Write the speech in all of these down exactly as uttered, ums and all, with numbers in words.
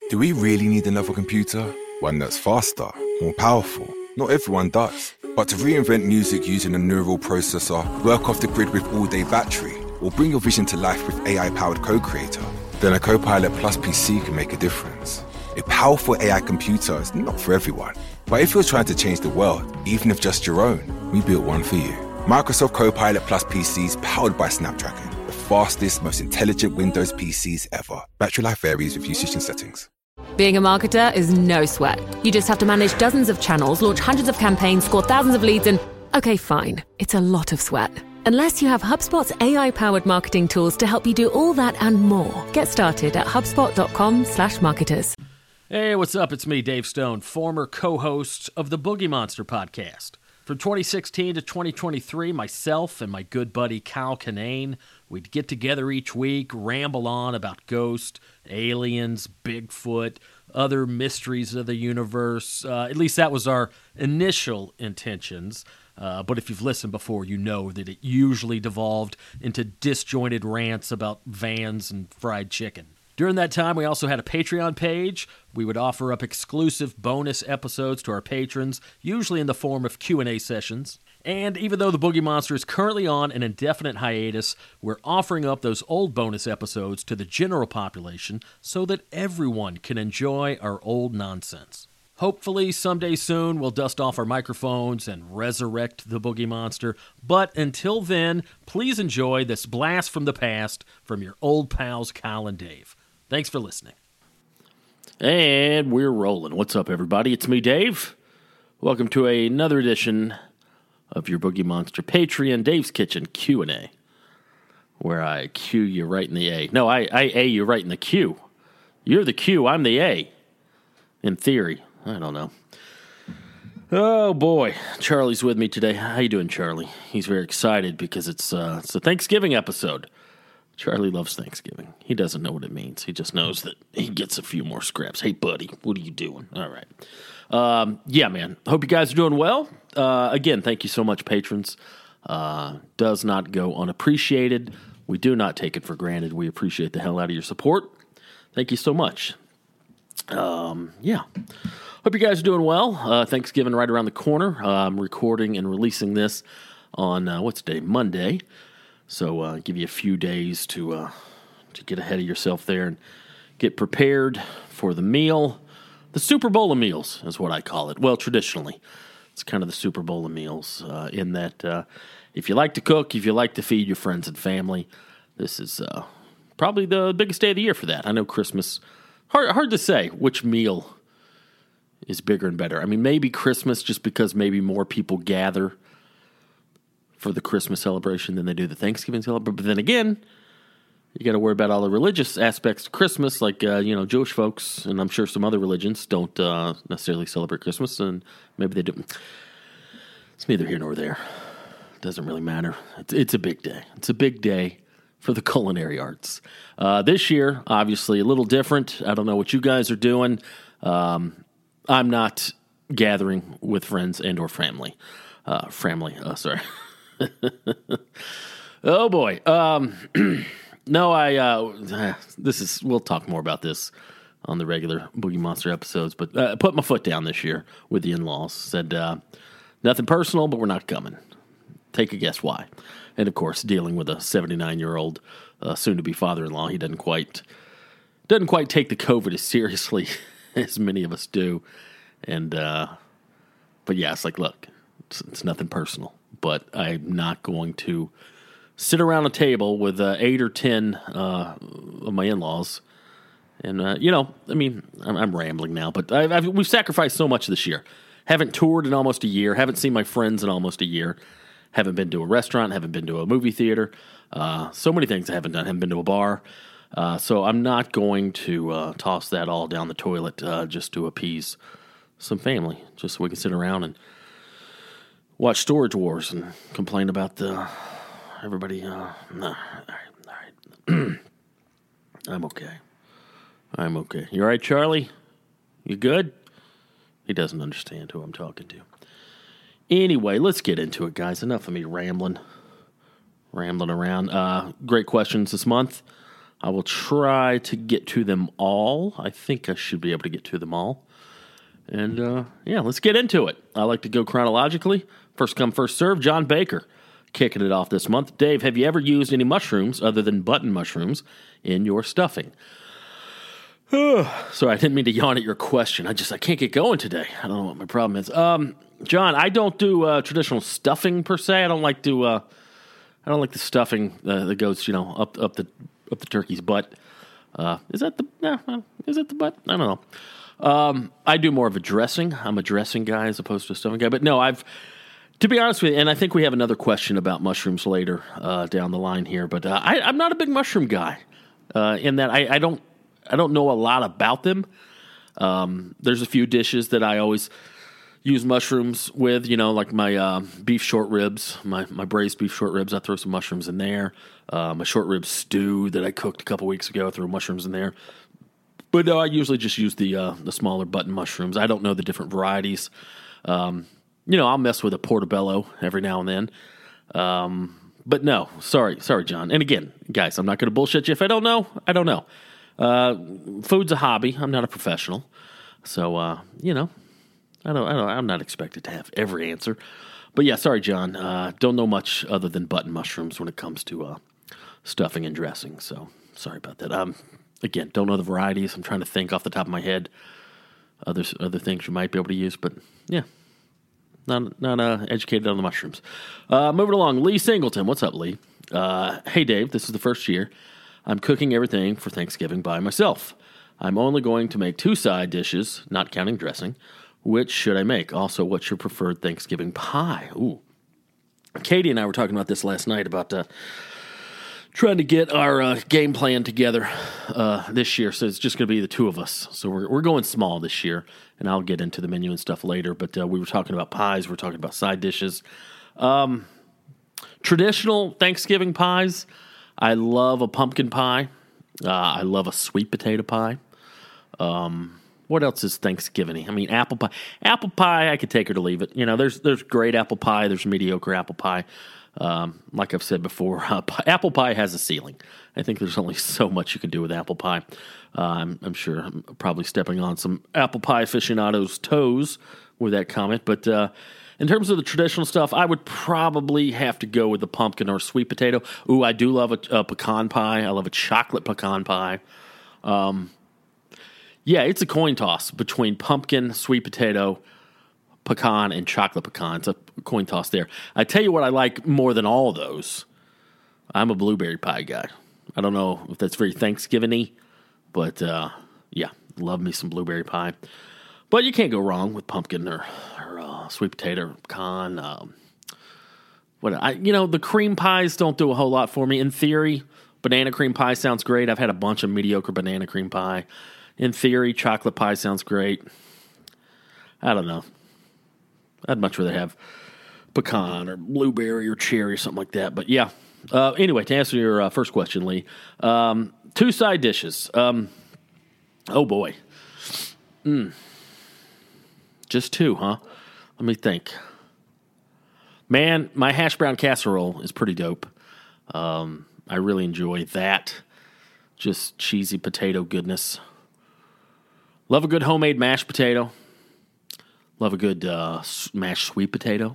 Do we really need another computer? One that's faster, more powerful? Not everyone does. But to reinvent music using a neural processor, work off the grid with all-day battery, or bring your vision to life with A I-powered Co-Creator, then a Copilot Plus P C can make a difference. A powerful A I computer is not for everyone. But if you're trying to change the world, even if just your own, we built one for you. Microsoft Copilot Plus P Cs powered by Snapdragon. The fastest, most intelligent Windows P Cs ever. Battery life varies with usage and settings. Being a marketer is no sweat. You just have to manage dozens of channels, launch hundreds of campaigns, score thousands of leads, and... okay, fine. It's a lot of sweat. Unless you have HubSpot's A I-powered marketing tools to help you do all that and more. Get started at HubSpot.com slash marketers. Hey, what's up? It's me, Dave Stone, former co-host of the Boogie Monster podcast. From twenty sixteen to twenty twenty-three, myself and my good buddy Kyle Kinane, we'd get together each week, ramble on about ghosts, aliens, Bigfoot, other mysteries of the universe. Uh, at least that was our initial intentions. Uh, but if you've listened before, you know that it usually devolved into disjointed rants about vans and fried chicken. During that time, we also had a Patreon page. We would offer up exclusive bonus episodes to our patrons, usually in the form of Q and A sessions. And even though the Boogie Monster is currently on an indefinite hiatus, we're offering up those old bonus episodes to the general population so that everyone can enjoy our old nonsense. Hopefully, someday soon, we'll dust off our microphones and resurrect the Boogie Monster. But until then, please enjoy this blast from the past from your old pals Kyle and Dave. Thanks for listening. And we're rolling. What's up, everybody? It's me, Dave. Welcome to another edition of your Boogie Monster Patreon, Dave's Kitchen Q and A, where I Q you right in the A. No, I, I A you right in the Q. You're the Q, I'm the A. In theory. I don't know. Oh, boy. Charlie's with me today. How you doing, Charlie? He's very excited because it's, uh, it's a Thanksgiving episode. Charlie loves Thanksgiving. He doesn't know what it means. He just knows that he gets a few more scraps. Hey, buddy, what are you doing? All right. Um, yeah, man. Hope you guys are doing well. Uh, again, thank you so much, patrons. Uh, does not go unappreciated. We do not take it for granted. We appreciate the hell out of your support. Thank you so much. Um, yeah. Hope you guys are doing well. Uh, Thanksgiving right around the corner. Uh, I'm recording and releasing this on, uh, what's the day? Monday. So uh, give you a few days to uh, to get ahead of yourself there and get prepared for the meal. The Super Bowl of meals is what I call it. Well, traditionally, it's kind of the Super Bowl of meals uh, in that uh, if you like to cook, if you like to feed your friends and family, this is uh, probably the biggest day of the year for that. I know Christmas, hard, hard to say which meal is bigger and better. I mean, maybe Christmas just because maybe more people gather for the Christmas celebration than they do the Thanksgiving celebration. But then again, you got to worry about all the religious aspects of Christmas, like, uh, you know, Jewish folks, and I'm sure some other religions don't uh, necessarily celebrate Christmas, and maybe they do. It's neither here nor there. It doesn't really matter. It's, it's a big day. It's a big day for the culinary arts. Uh, this year, obviously, a little different. I don't know what you guys are doing. Um, I'm not gathering with friends and or family. Uh, family, uh, sorry. Oh boy. Um, no, I, uh, this is, we'll talk more about this on the regular Boogie Monster episodes, but uh, put my foot down this year with the in-laws. Said, uh, nothing personal, but we're not coming. Take a guess why. And of course, dealing with a seventy-nine-year-old uh, soon-to-be father-in-law, he doesn't quite, doesn't quite take the COVID as seriously as many of us do. And, uh, but yeah, it's like, look, it's, it's nothing personal. But I'm not going to sit around a table with uh, eight or ten uh, of my in-laws. And, uh, you know, I mean, I'm, I'm rambling now, but I've, I've, we've sacrificed so much this year. Haven't toured in almost a year. Haven't seen my friends in almost a year. Haven't been to a restaurant. Haven't been to a movie theater. Uh, so many things I haven't done. Haven't been to a bar. Uh, so I'm not going to uh, toss that all down the toilet uh, just to appease some family, just so we can sit around and watch Storage Wars and complain about the everybody. Uh, nah, all right, all right. I'm okay. I'm okay. You all right, Charlie? You good? He doesn't understand who I'm talking to. Anyway, let's get into it, guys. Enough of me rambling, rambling around. Uh, great questions this month. I will try to get to them all. I think I should be able to get to them all. And, uh, yeah, let's get into it. I like to go chronologically. First come, first serve. John Baker kicking it off this month. Dave, have you ever used any mushrooms other than button mushrooms in your stuffing? Sorry, I didn't mean to yawn at your question. I just, I can't get going today. I don't know what my problem is. Um, John, I don't do uh, traditional stuffing per se. I don't like to, uh, I don't like the stuffing uh, that goes, you know, up up the up the turkey's butt. Uh, is that the, yeah, well, is that the butt? I don't know. Um, I do more of a dressing. I'm a dressing guy as opposed to a stuffing guy. But no, I've, to be honest with you, and I think we have another question about mushrooms later uh, down the line here, but uh, I, I'm not a big mushroom guy uh, in that I, I don't, I don't know a lot about them. Um, there's a few dishes that I always use mushrooms with, you know, like my uh, beef short ribs, my, my braised beef short ribs. I throw some mushrooms in there. Uh, my short rib stew that I cooked a couple weeks ago, I throw mushrooms in there. But no, I usually just use the uh, the smaller button mushrooms. I don't know the different varieties. Um, you know, I'll mess with a portobello every now and then. Um, but no, sorry, sorry, John. And again, guys, I'm not going to bullshit you. If I don't know, I don't know. Uh, food's a hobby. I'm not a professional. So, uh, you know, I don't, I don't, I'm not expected to have every answer. But yeah, sorry, John. Uh, don't know much other than button mushrooms when it comes to uh, stuffing and dressing. So sorry about that. Um, again, don't know the varieties. I'm trying to think off the top of my head other other things you might be able to use. But yeah, not not uh, educated on the mushrooms. Uh, moving along, Lee Singleton. What's up, Lee? Uh, hey, Dave. This is the first year I'm cooking everything for Thanksgiving by myself. I'm only going to make two side dishes, not counting dressing. Which should I make? Also, what's your preferred Thanksgiving pie? Ooh. Katie and I were talking about this last night about uh, trying to get our uh, game plan together uh, this year. So it's just going to be the two of us. So we're we're going small this year, and I'll get into the menu and stuff later. But uh, we were talking about pies. We were talking about side dishes. Um, traditional Thanksgiving pies. I love a pumpkin pie. Uh, I love a sweet potato pie. Um... What else is Thanksgiving-y? I mean, apple pie. Apple pie, I could take it or leave it. You know, there's there's great apple pie. There's mediocre apple pie. Um, like I've said before, uh, apple pie has a ceiling. I think there's only so much you can do with apple pie. Uh, I'm, I'm sure I'm probably stepping on some apple pie aficionados' toes with that comment. But uh, in terms of the traditional stuff, I would probably have to go with the pumpkin or sweet potato. Ooh, I do love a, a pecan pie. I love a chocolate pecan pie. Um Yeah, it's a coin toss between pumpkin, sweet potato, pecan, and chocolate pecan. It's a coin toss there. I tell you what I like more than all of those. I'm a blueberry pie guy. I don't know if that's very Thanksgiving-y, but uh, yeah, love me some blueberry pie. But you can't go wrong with pumpkin or, or uh, sweet potato or pecan. Um, what I, you know, the cream pies don't do a whole lot for me. In theory, banana cream pie sounds great. I've had a bunch of mediocre banana cream pie. In theory, chocolate pie sounds great. I don't know. I'd much rather have pecan or blueberry or cherry or something like that. But yeah. Uh, anyway, to answer your uh, first question, Lee, um, two side dishes. Um, oh, boy. Mm. Just two, huh? Let me think. Man, my hash brown casserole is pretty dope. Um, I really enjoy that. Just cheesy potato goodness. Love a good homemade mashed potato. Love a good uh, mashed sweet potato.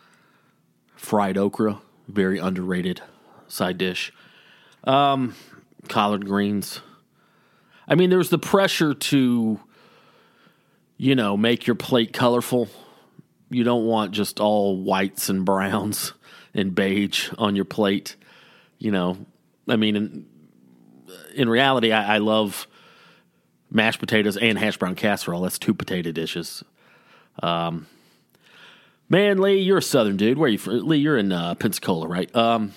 Fried okra, very underrated side dish. Um, collard greens. I mean, there's the pressure to, you know, make your plate colorful. You don't want just all whites and browns and beige on your plate. You know, I mean, in, in reality, I, I love mashed potatoes and hash brown casserole. That's two potato dishes. Um, man, Lee, you're a Southern dude. Where are you from? Lee, you're in uh, Pensacola, right? Um,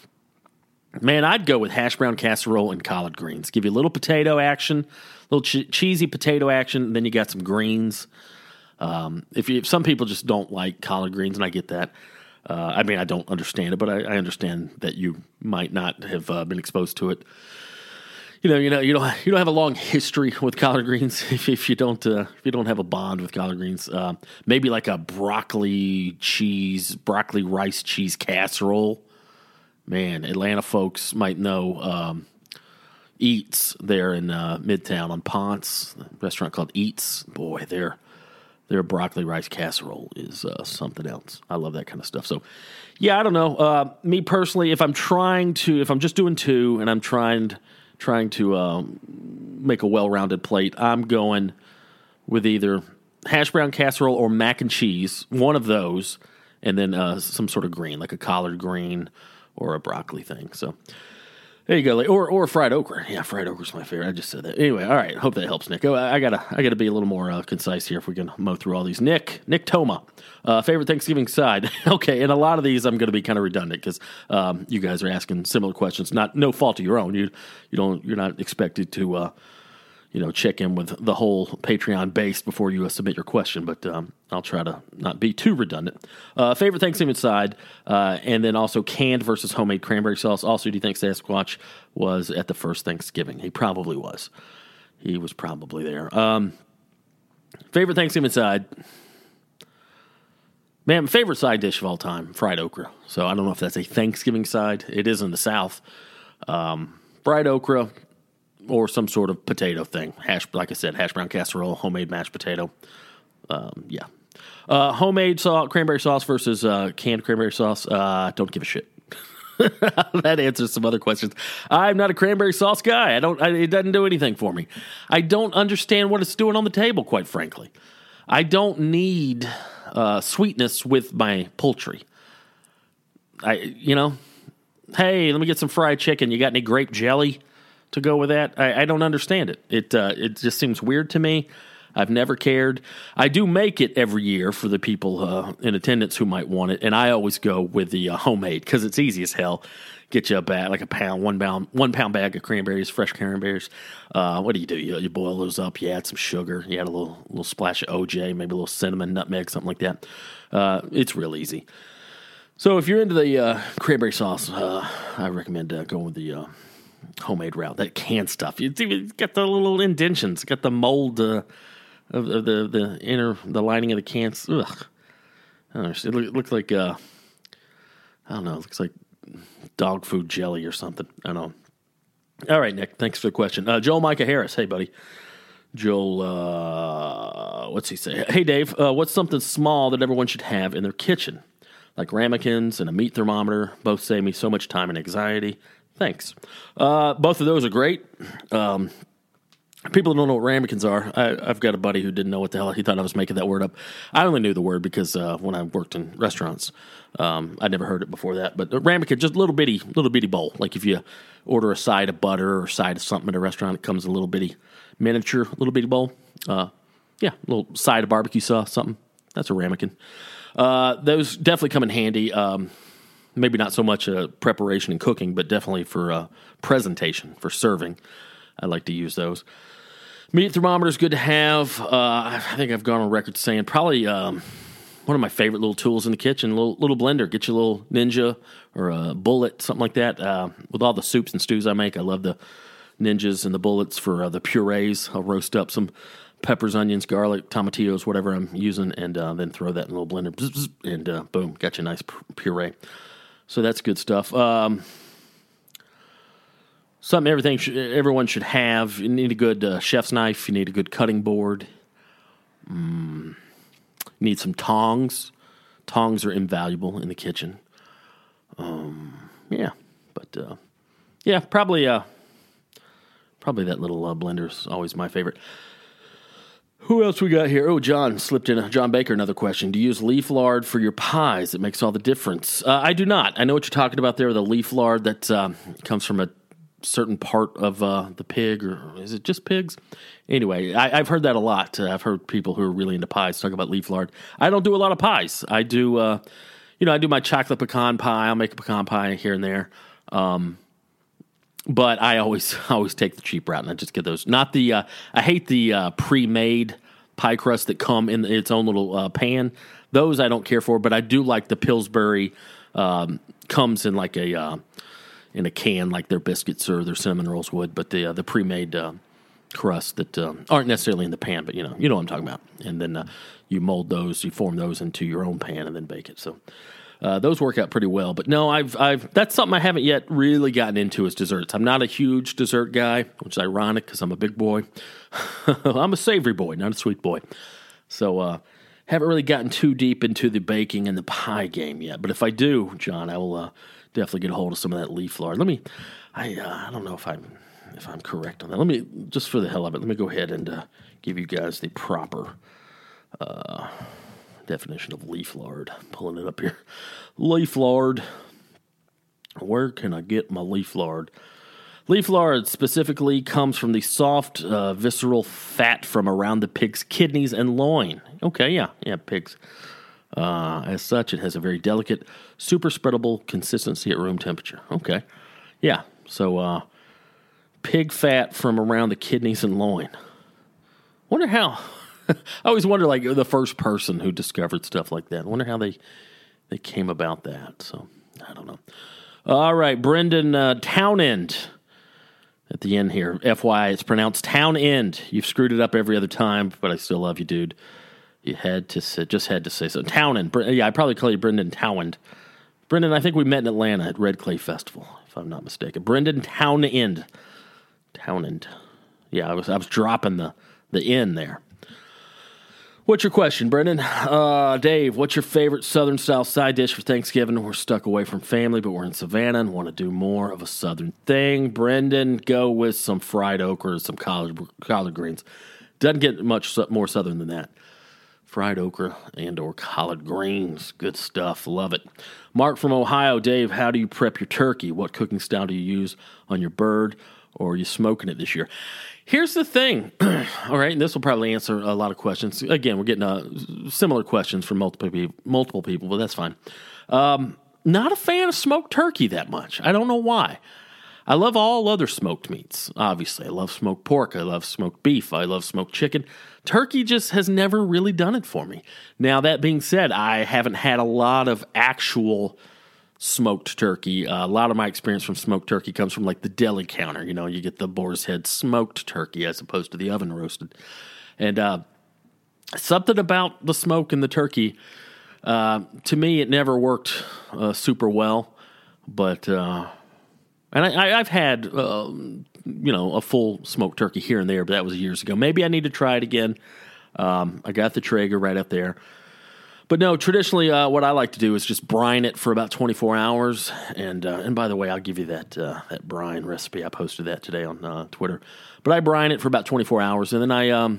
man, I'd go with hash brown casserole and collard greens. Give you a little potato action, a little che- cheesy potato action, and then you got some greens. Um, if, you, if some people just don't like collard greens, and I get that. Uh, I mean, I don't understand it, but I, I understand that you might not have uh, been exposed to it. You know, you know, you don't you don't have a long history with collard greens if, if you don't uh, if you don't have a bond with collard greens. Uh, maybe like a broccoli cheese, broccoli rice cheese casserole. Man, Atlanta folks might know, um, Eats there in uh, Midtown on Ponce, a restaurant called Eats. Boy, their their broccoli rice casserole is uh, something else. I love that kind of stuff. So, yeah, I don't know. Uh, me personally, if I'm trying to, if I'm just doing two and I'm trying trying to um, make a well-rounded plate, I'm going with either hash brown casserole or mac and cheese, one of those, and then uh, some sort of green, like a collard green or a broccoli thing. So. There you go, or or fried okra. Yeah, fried okra's my favorite. I just said that. Anyway, all right. Hope that helps, Nick. Oh, I gotta I gotta be a little more uh, concise here if we can mow through all these. Nick Nick Toma, uh, favorite Thanksgiving side. Okay, and a lot of these I'm going to be kind of redundant because um, you guys are asking similar questions. Not no fault of your own. You you don't you're not expected to uh, you know check in with the whole Patreon base before you uh, submit your question, but um, I'll try to not be too redundant. Uh, favorite Thanksgiving side, uh, and then also canned versus homemade cranberry sauce. Also, do you think Sasquatch was at the first Thanksgiving? He probably was. He was probably there. Um, favorite Thanksgiving side. Man, favorite side dish of all time, fried okra. So I don't know if that's a Thanksgiving side. It is in the South. Um, fried okra or some sort of potato thing. Hash, like I said, hash brown casserole, homemade mashed potato. Um, yeah. Uh, homemade sauce, cranberry sauce versus uh, canned cranberry sauce. Uh, don't give a shit. That answers some other questions. I'm not a cranberry sauce guy. I don't. I, it doesn't do anything for me. I don't understand what it's doing on the table, quite frankly. I don't need uh, sweetness with my poultry. I, you know, hey, let me get some fried chicken. You got any grape jelly to go with that? I, I don't understand it. It uh, it just seems weird to me. I've never cared. I do make it every year for the people uh, in attendance who might want it, and I always go with the uh, homemade because it's easy as hell. Get you a bag, like a pound, one pound, one pound bag of cranberries, fresh cranberries. Uh, what do you do? You, you boil those up. You add some sugar. You add a little little splash of O J, maybe a little cinnamon, nutmeg, something like that. Uh, it's real easy. So if you're into the uh, cranberry sauce, uh, I recommend uh, going with the uh, homemade route. That canned stuff. It's even got the little indentions. It's got the mold. Uh, Of, of the the inner the lining of the cans, ugh. I don't know. It, look, it looks like uh, I don't know. It looks like dog food jelly or something. I don't know. All right, Nick. Thanks for the question. Uh, Joel Micah Harris. Hey, buddy. Joel. Uh, what's he say? Hey, Dave. Uh, what's something small that everyone should have in their kitchen, like ramekins and a meat thermometer? Both save me so much time and anxiety. Thanks. Uh, both of those are great. Um, People don't know what ramekins are. I, I've got a buddy who didn't know what the hell. He thought I was making that word up. I only knew the word because uh, when I worked in restaurants, um, I'd never heard it before that. But a ramekin, just a little bitty, little bitty bowl. Like if you order a side of butter or a side of something at a restaurant, it comes in a little bitty miniature, little bitty bowl. Uh, yeah, a little side of barbecue sauce, something. That's a ramekin. Uh, those definitely come in handy. Um, maybe not so much uh, preparation and cooking, but definitely for uh, presentation, for serving. I like to use those. Meat thermometer is good to have. Uh, I think I've gone on record saying probably um, one of my favorite little tools in the kitchen, a little, little blender. Get you a little Ninja or a Bullet, something like that. Uh, with all the soups and stews I make, I love the Ninjas and the Bullets for uh, the purees. I'll roast up some peppers, onions, garlic, tomatillos, whatever I'm using, and uh, then throw that in a little blender. Bzz, bzz, and uh, boom, got you a nice puree. So that's good stuff. Um Something everything sh- everyone should have. You need a good uh, chef's knife. You need a good cutting board. Mm. You need some tongs. Tongs are invaluable in the kitchen. Um, yeah, but uh, yeah, probably uh, probably that little uh, blender is always my favorite. Who else we got here? Oh, John slipped in. A, John Baker, another question. Do you use leaf lard for your pies? It makes all the difference. Uh, I do not. I know what you're talking about there. The leaf lard that uh, comes from a certain part of uh, the pig, or is it just pigs? Anyway, I, I've heard that a lot. Uh, I've heard people who are really into pies talk about leaf lard. I don't do a lot of pies. I do, uh, you know, I do my chocolate pecan pie. I'll make a pecan pie here and there. Um, but I always always take the cheap route, and I just get those. Not the, uh, I hate the uh, pre-made pie crust that come in its own little uh, pan. Those I don't care for, but I do like the Pillsbury, um, comes in like a... Uh, in a can like their biscuits or their cinnamon rolls would, but the uh, the pre-made uh, crusts that uh, aren't necessarily in the pan, but you know you know what I'm talking about. And then uh, you mold those, you form those into your own pan and then bake it. So Uh, those work out pretty well. But no, I've I've that's something I haven't yet really gotten into is desserts. I'm not a huge dessert guy, which is ironic because I'm a big boy. I'm a savory boy, not a sweet boy. So uh, haven't really gotten too deep into the baking and the pie game yet. But if I do, John, I will uh, definitely get a hold of some of that leaf lard. Let me, I uh, I don't know if I'm if I'm correct on that. Let me, just for the hell of it, let me go ahead and uh, give you guys the proper uh, definition of leaf lard. I'm pulling it up here. Leaf lard. Where can I get my leaf lard? Leaf lard specifically comes from the soft, uh, visceral fat from around the pig's kidneys and loin. Okay, yeah, yeah, pigs. Uh, as such, it has a very delicate, super spreadable consistency at room temperature. Okay, yeah, so uh, pig fat from around the kidneys and loin. Wonder how. I always wonder, like, the first person who discovered stuff like that. I wonder how they they came about that. So I don't know. All right, Brendan uh, Townend. At the end here, F Y I, it's pronounced Town End. You've screwed it up every other time, but I still love you, dude. You had to say, just had to say so. Town End. Yeah, I'd probably call you Brendan Townend. Brendan, I think we met in Atlanta at Red Clay Festival, if I'm not mistaken. Brendan Town End. Townend. Yeah, I was I was dropping the, the N there. What's your question, Brendan? Uh, Dave, what's your favorite Southern-style side dish for Thanksgiving? We're stuck away from family, but we're in Savannah and want to do more of a Southern thing. Brendan, go with some fried okra, some collard, collard greens. Doesn't get much more Southern than that. Fried okra and or collard greens. Good stuff. Love it. Mark from Ohio. Dave, how do you prep your turkey? What cooking style do you use on your bird? Or are you smoking it this year? Here's the thing, all right, and this will probably answer a lot of questions. Again, we're getting uh, similar questions from multiple people, multiple people, but that's fine. Um, not a fan of smoked turkey that much. I don't know why. I love all other smoked meats, obviously. I love smoked pork. I love smoked beef. I love smoked chicken. Turkey just has never really done it for me. Now, that being said, I haven't had a lot of actual smoked turkey. Uh, a lot of my experience from smoked turkey comes from like the deli counter. You know, you get the boar's head smoked turkey as opposed to the oven roasted. And uh, something about the smoke in the turkey, uh, to me, it never worked uh, super well. But, uh, and I, I've had, uh, you know, a full smoked turkey here and there, but that was years ago. Maybe I need to try it again. Um, I got the Traeger right up there. But no, traditionally, uh, what I like to do is just brine it for about twenty-four hours. And uh, and by the way, I'll give you that uh, that brine recipe. I posted that today on uh, Twitter. But I brine it for about twenty-four hours, and then I um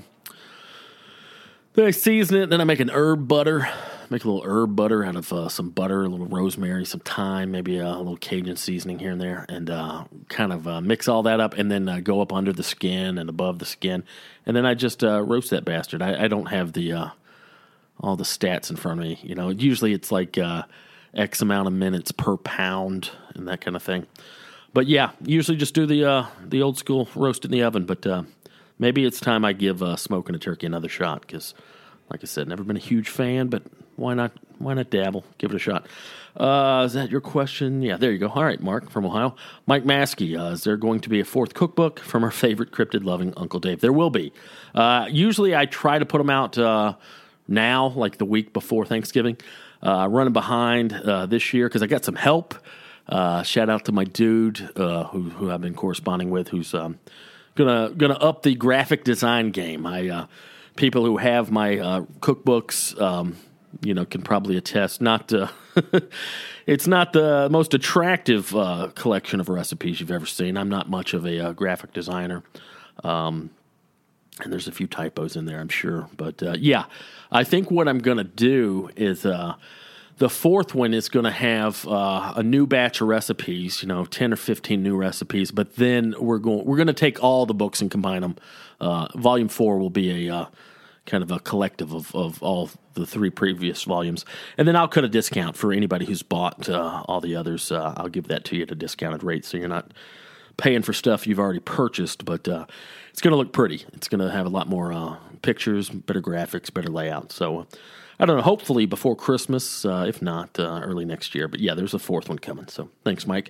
then I season it. Then I make an herb butter. Make a little herb butter out of uh, some butter, a little rosemary, some thyme, maybe a little Cajun seasoning here and there, and uh, kind of uh, mix all that up, and then uh, go up under the skin and above the skin, and then I just uh, roast that bastard. I, I don't have the uh, all the stats in front of me. You know, usually it's like uh, X amount of minutes per pound and that kind of thing. But yeah, usually just do the uh, the old school roast in the oven. But uh, maybe it's time I give uh, smoking a turkey another shot because, like I said, never been a huge fan, but why not? Why not dabble? Give it a shot. Uh, is that your question? Yeah, there you go. All right, Mark from Ohio. Mike Maskey, uh, is there going to be a fourth cookbook from our favorite cryptid-loving Uncle Dave? There will be. Uh, usually I try to put them out uh, now, like the week before Thanksgiving. Uh, running behind uh, this year because I got some help. Uh, shout out to my dude uh, who who I've been corresponding with, who's um, gonna gonna up the graphic design game. I uh, people who have my uh, cookbooks, um, you know, can probably attest. Not uh, it's not the most attractive uh, collection of recipes you've ever seen. I'm not much of a uh, graphic designer. Um, And there's a few typos in there, I'm sure. But, uh, yeah, I think what I'm going to do is uh, the fourth one is going to have uh, a new batch of recipes, you know, ten or fifteen new recipes. But then we're going we're going to take all the books and combine them. Uh, volume four will be a uh, kind of a collective of, of all the three previous volumes. And then I'll cut a discount for anybody who's bought uh, all the others. Uh, I'll give that to you at a discounted rate so you're not paying for stuff you've already purchased, but uh, it's going to look pretty. It's going to have a lot more uh, pictures, better graphics, better layout. So, uh, I don't know, hopefully before Christmas, uh, if not, uh, early next year. But yeah, there's a fourth one coming. So, thanks, Mike.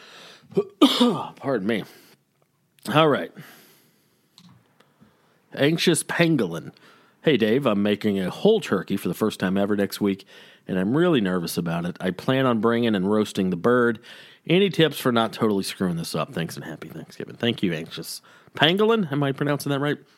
Pardon me. All right. Anxious Pangolin. Hey, Dave, I'm making a whole turkey for the first time ever next week, and I'm really nervous about it. I plan on bringing and roasting the bird. Any tips for not totally screwing this up? Thanks and happy Thanksgiving. Thank you, Anxious Pangolin. Am I pronouncing that right?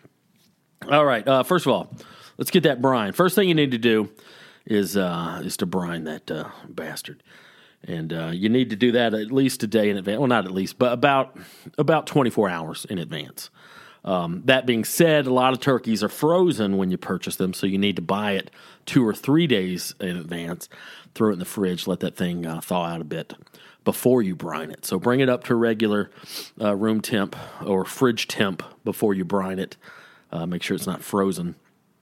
All right. Uh, first of all, let's get that brine. First thing you need to do is uh, is to brine that uh, bastard. And uh, you need to do that at least a day in advance. Well, not at least, but about about twenty-four hours in advance. Um, that being said, a lot of turkeys are frozen when you purchase them, so you need to buy it two or three days in advance. Throw it in the fridge, let that thing uh, thaw out a bit before you brine it. So bring it up to regular uh, room temp or fridge temp before you brine it. Uh, make sure it's not frozen.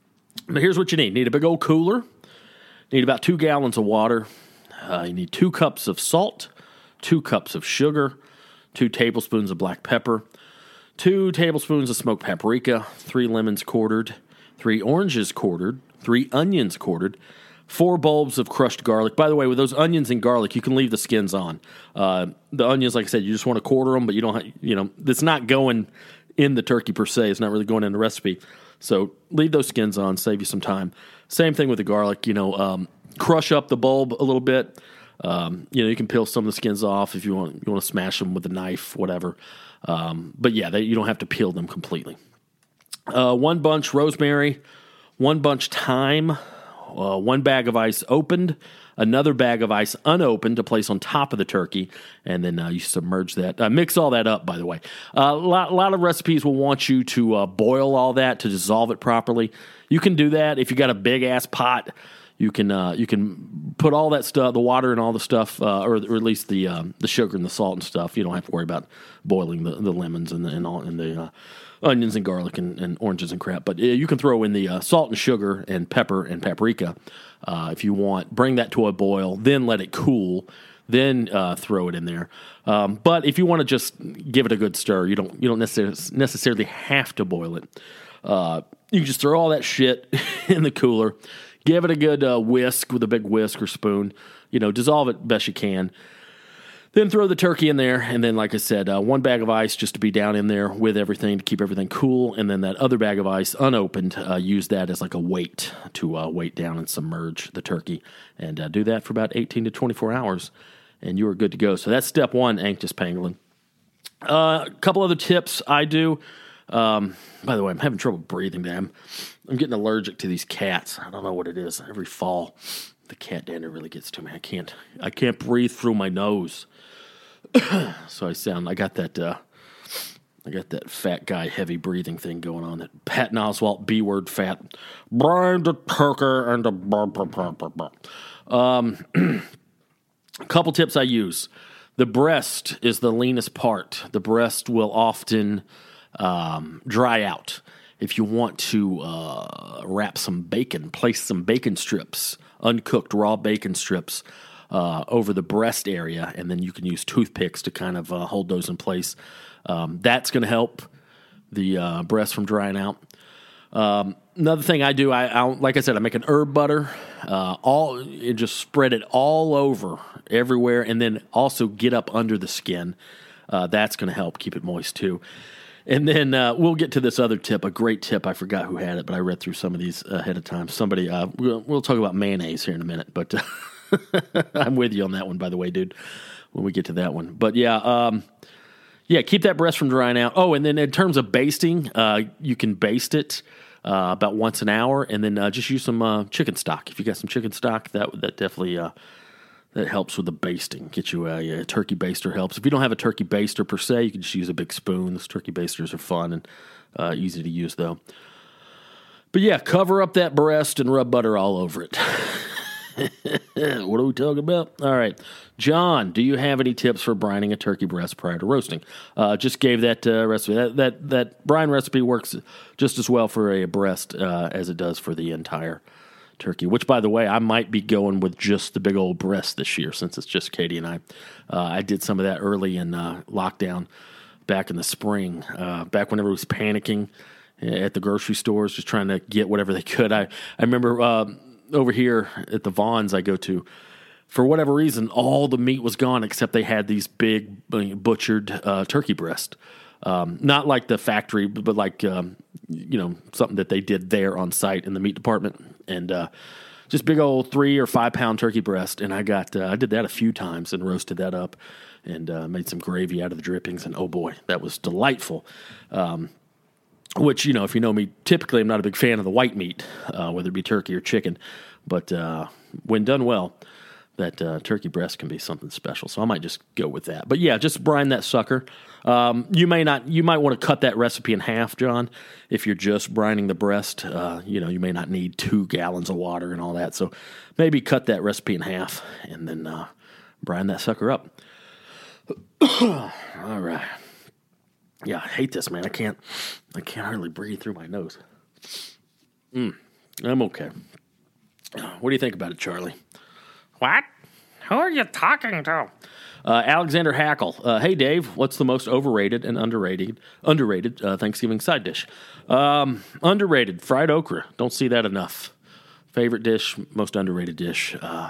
But here's what you need. You need a big old cooler. You need about two gallons of water. Uh, you need two cups of salt, two cups of sugar, two tablespoons of black pepper, two tablespoons of smoked paprika, three lemons quartered, three oranges quartered, three onions quartered, four bulbs of crushed garlic. By the way, with those onions and garlic, you can leave the skins on. Uh, the onions, like I said, you just want to quarter them, but you don't have, you know, it's not going in the turkey per se. It's not really going in the recipe. So leave those skins on, save you some time. Same thing with the garlic, you know, um, crush up the bulb a little bit. Um, you know, you can peel some of the skins off if you want. You want to smash them with a knife, whatever. Um, but yeah, they, you don't have to peel them completely. Uh, one bunch rosemary, one bunch thyme, uh, one bag of ice opened, another bag of ice unopened to place on top of the turkey, and then uh, you submerge that. Uh, mix all that up, by the way. Uh, a lot, a lot of recipes will want you to uh, boil all that to dissolve it properly. You can do that if you got a big ass pot. You can uh, you can put all that stuff, the water and all the stuff, uh, or, or at least the um, the sugar and the salt and stuff. You don't have to worry about boiling the, the lemons and the, and, all, and the uh, onions and garlic and, and oranges and crap. But uh, you can throw in the uh, salt and sugar and pepper and paprika uh, if you want. Bring that to a boil, then let it cool, then uh, throw it in there. Um, but if you want to just give it a good stir, you don't you don't necessarily necessarily have to boil it. Uh, you can just throw all that shit in the cooler. Give it a good uh, whisk with a big whisk or spoon. You know, dissolve it best you can. Then throw the turkey in there, and then, like I said, uh, one bag of ice just to be down in there with everything to keep everything cool, and then that other bag of ice unopened, uh, use that as like a weight to uh, weight down and submerge the turkey, and uh, do that for about eighteen to twenty-four hours, and you are good to go. So that's step one, Anxious Pangolin. Uh, a couple other tips I do. Um, by the way, I'm having trouble breathing, damn. I'm getting allergic to these cats. I don't know what it is. Every fall, the cat dander really gets to me. I can't, I can't breathe through my nose. So I sound, I got that, uh, I got that fat guy heavy breathing thing going on. That Patton Oswalt B word fat. Brine the turkey and the blah, blah, blah, blah, blah. Um, a couple tips I use. The breast is the leanest part. The breast will often um, dry out. If you want to uh, wrap some bacon, place some bacon strips, uncooked raw bacon strips, uh, over the breast area, and then you can use toothpicks to kind of uh, hold those in place. Um, that's going to help the uh, breast from drying out. Um, another thing I do, I, I like I said, I make an herb butter, uh, all and just spread it all over everywhere, and then also get up under the skin. Uh, that's going to help keep it moist too. And then uh, we'll get to this other tip, a great tip. I forgot who had it, but I read through some of these ahead of time. Somebody, uh, we'll, we'll talk about mayonnaise here in a minute, but uh, I'm with you on that one, by the way, dude, when we get to that one. But yeah, um, yeah, keep that breast from drying out. Oh, and then in terms of basting, uh, you can baste it uh, about once an hour, and then uh, just use some uh, chicken stock. If you got some chicken stock, that that definitely uh, that helps with the basting. Get you a, a turkey baster helps. If you don't have a turkey baster per se, you can just use a big spoon. Those turkey basters are fun and uh, easy to use, though. But yeah, cover up that breast and rub butter all over it. What are we talking about? All right. John, do you have any tips for brining a turkey breast prior to roasting? Uh, just gave that uh, recipe. That, that that brine recipe works just as well for a breast uh, as it does for the entire turkey, which, by the way, I might be going with just the big old breast this year since it's just Katie and I. Uh, I did some of that early in uh, lockdown back in the spring, uh, back whenever I was panicking at the grocery stores, just trying to get whatever they could. I, I remember uh, over here at the Vons I go to, for whatever reason, all the meat was gone except they had these big butchered uh, turkey breast. Um, not like the factory, but like, um, you know, something that they did there on site in the meat department. And uh, just big old three or five pound turkey breast. And I got, uh, I did that a few times and roasted that up and uh, made some gravy out of the drippings. And oh boy, that was delightful. Um, which, you know, if you know me, typically I'm not a big fan of the white meat, uh, whether it be turkey or chicken. But uh, when done well, that uh, turkey breast can be something special. So I might just go with that. But yeah, just brine that sucker. Um, you may not, you might want to cut that recipe in half, John, if you're just brining the breast. Uh, you know, you may not need two gallons of water and all that. So maybe cut that recipe in half and then uh, brine that sucker up. All right. Yeah, I hate this, man. I can't, I can't hardly breathe through my nose. Mm, I'm okay. What do you think about it, Charlie? What? Who are you talking to? Uh, Alexander Hackle. Uh, hey, Dave, what's the most overrated and underrated underrated uh, Thanksgiving side dish? Um, underrated, fried okra. Don't see that enough. Favorite dish, most underrated dish. Uh,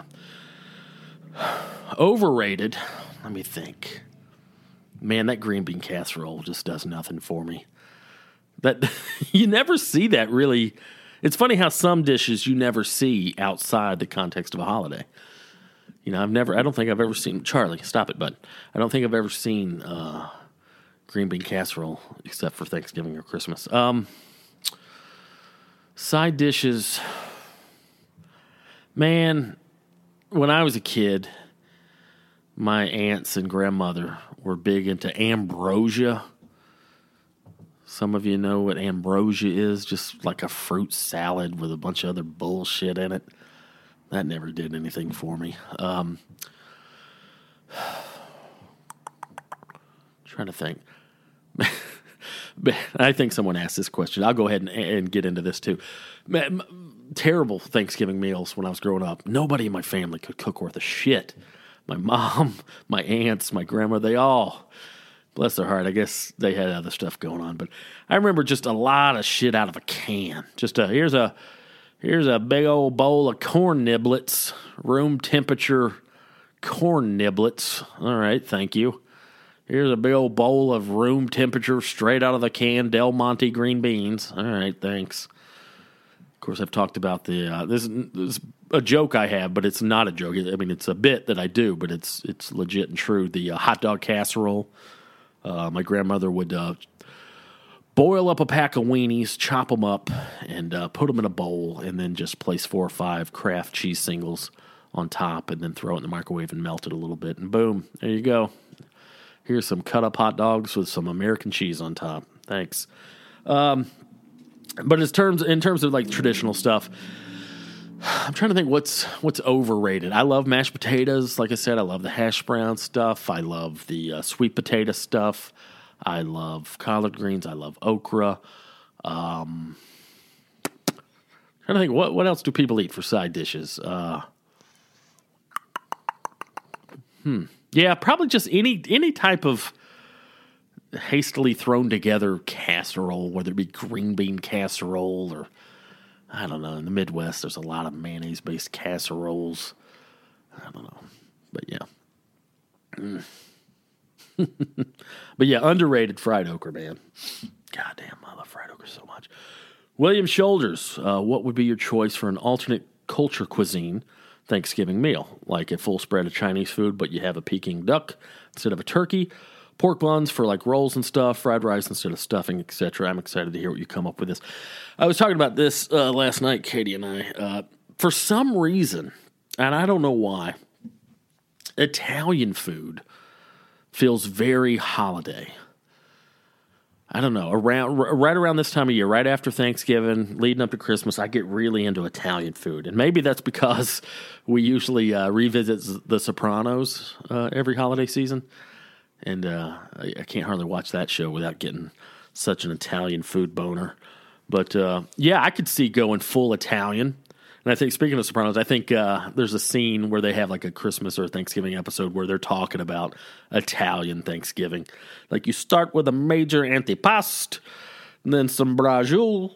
overrated, let me think. Man, that green bean casserole just does nothing for me. That you never see that really. It's funny how some dishes you never see outside the context of a holiday. You know, I've never, I don't think I've ever seen, Charlie, stop it, bud. I don't think I've ever seen uh, green bean casserole except for Thanksgiving or Christmas. Um, side dishes, man, when I was a kid, my aunts and grandmother were big into ambrosia. Some of you know what ambrosia is, just like a fruit salad with a bunch of other bullshit in it. That never did anything for me. Um, trying to think. I think someone asked this question. I'll go ahead and, and get into this too. Man, terrible Thanksgiving meals when I was growing up. Nobody in my family could cook worth a shit. My mom, my aunts, my grandma, they all, bless their heart, I guess they had other stuff going on. But I remember just a lot of shit out of a can. Just a, here's a... Here's a big old bowl of corn niblets, room temperature corn niblets. All right, thank you. Here's a big old bowl of room temperature, straight out of the can, Del Monte green beans. All right, thanks. Of course, I've talked about the, uh, this, this is a joke I have, but it's not a joke. I mean, it's a bit that I do, but it's it's legit and true. The uh, hot dog casserole. Uh, my grandmother would... Uh, Boil up a pack of weenies, chop them up, and uh, put them in a bowl, and then just place four or five Kraft cheese singles on top, and then throw it in the microwave and melt it a little bit, and boom, there you go. Here's some cut-up hot dogs with some American cheese on top. Thanks. Um, but as terms in terms of like traditional stuff, I'm trying to think what's what's overrated. I love mashed potatoes. Like I said, I love the hash brown stuff. I love the uh, sweet potato stuff. I love collard greens. I love okra. Um, trying to think, what what else do people eat for side dishes? Uh, hmm. Yeah, probably just any any type of hastily thrown together casserole, whether it be green bean casserole or, I don't know, in the Midwest there's a lot of mayonnaise-based casseroles. I don't know. But yeah. Mm. But yeah, underrated fried okra, man. Goddamn, I love fried okra so much. William Shoulders, uh, what would be your choice for an alternate culture cuisine Thanksgiving meal? Like a full spread of Chinese food, but you have a Peking duck instead of a turkey, pork buns for like rolls and stuff, fried rice instead of stuffing, et cetera. I'm excited to hear what you come up with this. I was talking about this uh, last night, Katie and I. Uh, for some reason, and I don't know why, Italian food feels very holiday. I don't know, around right around this time of year, right after Thanksgiving, leading up to Christmas, I get really into Italian food. And maybe that's because we usually uh, revisit The Sopranos uh, every holiday season. And uh, I, I can't hardly watch that show without getting such an Italian food boner. But uh, yeah, I could see going full Italian. And I think, speaking of Sopranos, I think uh, there's a scene where they have like a Christmas or Thanksgiving episode where they're talking about Italian Thanksgiving. Like you start with a major antipasto, and then some braciole,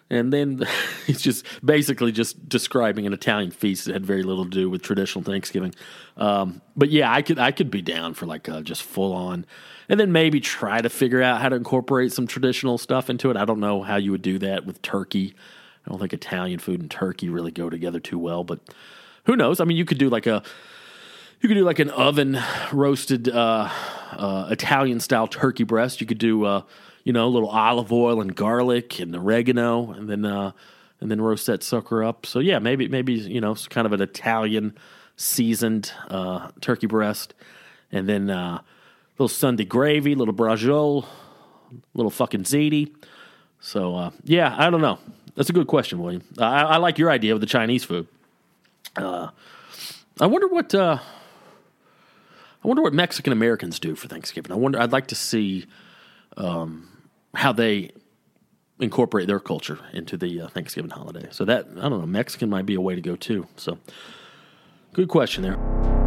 And then he's just basically just describing an Italian feast that had very little to do with traditional Thanksgiving. Um, but yeah, I could I could be down for like a just full on, and then maybe try to figure out how to incorporate some traditional stuff into it. I don't know how you would do that with turkey. I don't think Italian food and turkey really go together too well, but who knows? I mean, you could do like a you could do like an oven roasted uh, uh, Italian style turkey breast. You could do. Uh, You know, a little olive oil and garlic and oregano, and then uh, and then roast that sucker up. So yeah, maybe maybe you know, kind of an Italian seasoned uh, turkey breast, and then a uh, little Sunday gravy, little braciole, little fucking ziti. So uh, yeah, I don't know. That's a good question, William. I, I like your idea of the Chinese food. Uh, I wonder what uh, I wonder what Mexican Americans do for Thanksgiving. I wonder. I'd like to see. Um, how they incorporate their culture into the uh, Thanksgiving holiday. So that, I don't know, Mexican might be a way to go too. So, good question there.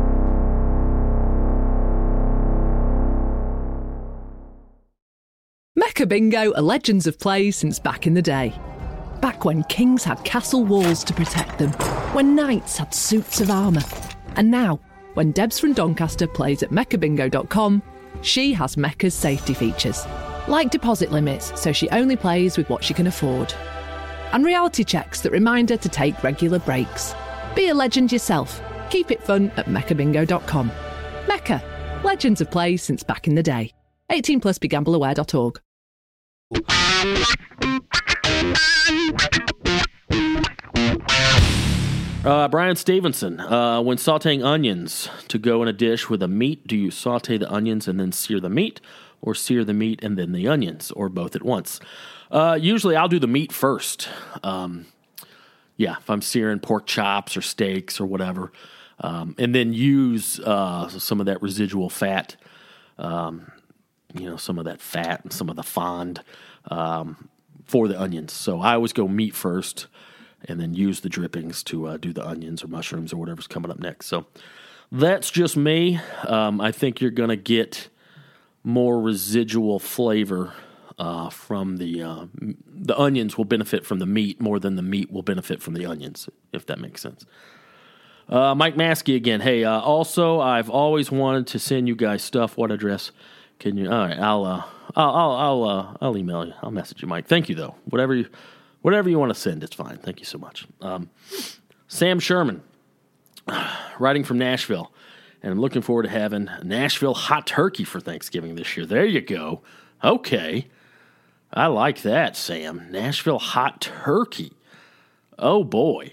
Mecca Bingo are legends of play since back in the day. Back when kings had castle walls to protect them, when knights had suits of armour. And now, when Debs from Doncaster plays at mecca bingo dot com, she has Mecca's safety features. Like deposit limits, so she only plays with what she can afford. And reality checks that remind her to take regular breaks. Be a legend yourself. Keep it fun at mecca bingo dot com. Mecca. Legends of play since back in the day. eighteen plus be gamble aware dot org. Uh, Brian Stevenson, uh, when sauteing onions to go in a dish with a meat, do you saute the onions and then sear the meat, or sear the meat and then the onions, or both at once? Uh, usually I'll do the meat first. Um, yeah, if I'm searing pork chops or steaks or whatever, um, and then use uh, some of that residual fat, um, you know, some of that fat and some of the fond um, for the onions. So I always go meat first, and then use the drippings to uh, do the onions or mushrooms or whatever's coming up next. So that's just me. Um, I think you're going to get more residual flavor uh, from the uh, the onions will benefit from the meat more than the meat will benefit from the onions, if that makes sense. Uh, Mike Maskey again. Hey, uh, also, I've always wanted to send you guys stuff. What address can you? All right, I'll uh, I'll I'll I'll, uh, I'll email you. I'll message you, Mike. Thank you, though. Whatever you. Whatever you want to send, it's fine. Thank you so much. Um, Sam Sherman, writing from Nashville, and I'm looking forward to having Nashville hot turkey for Thanksgiving this year. There you go. Okay. I like that, Sam. Nashville hot turkey. Oh, boy.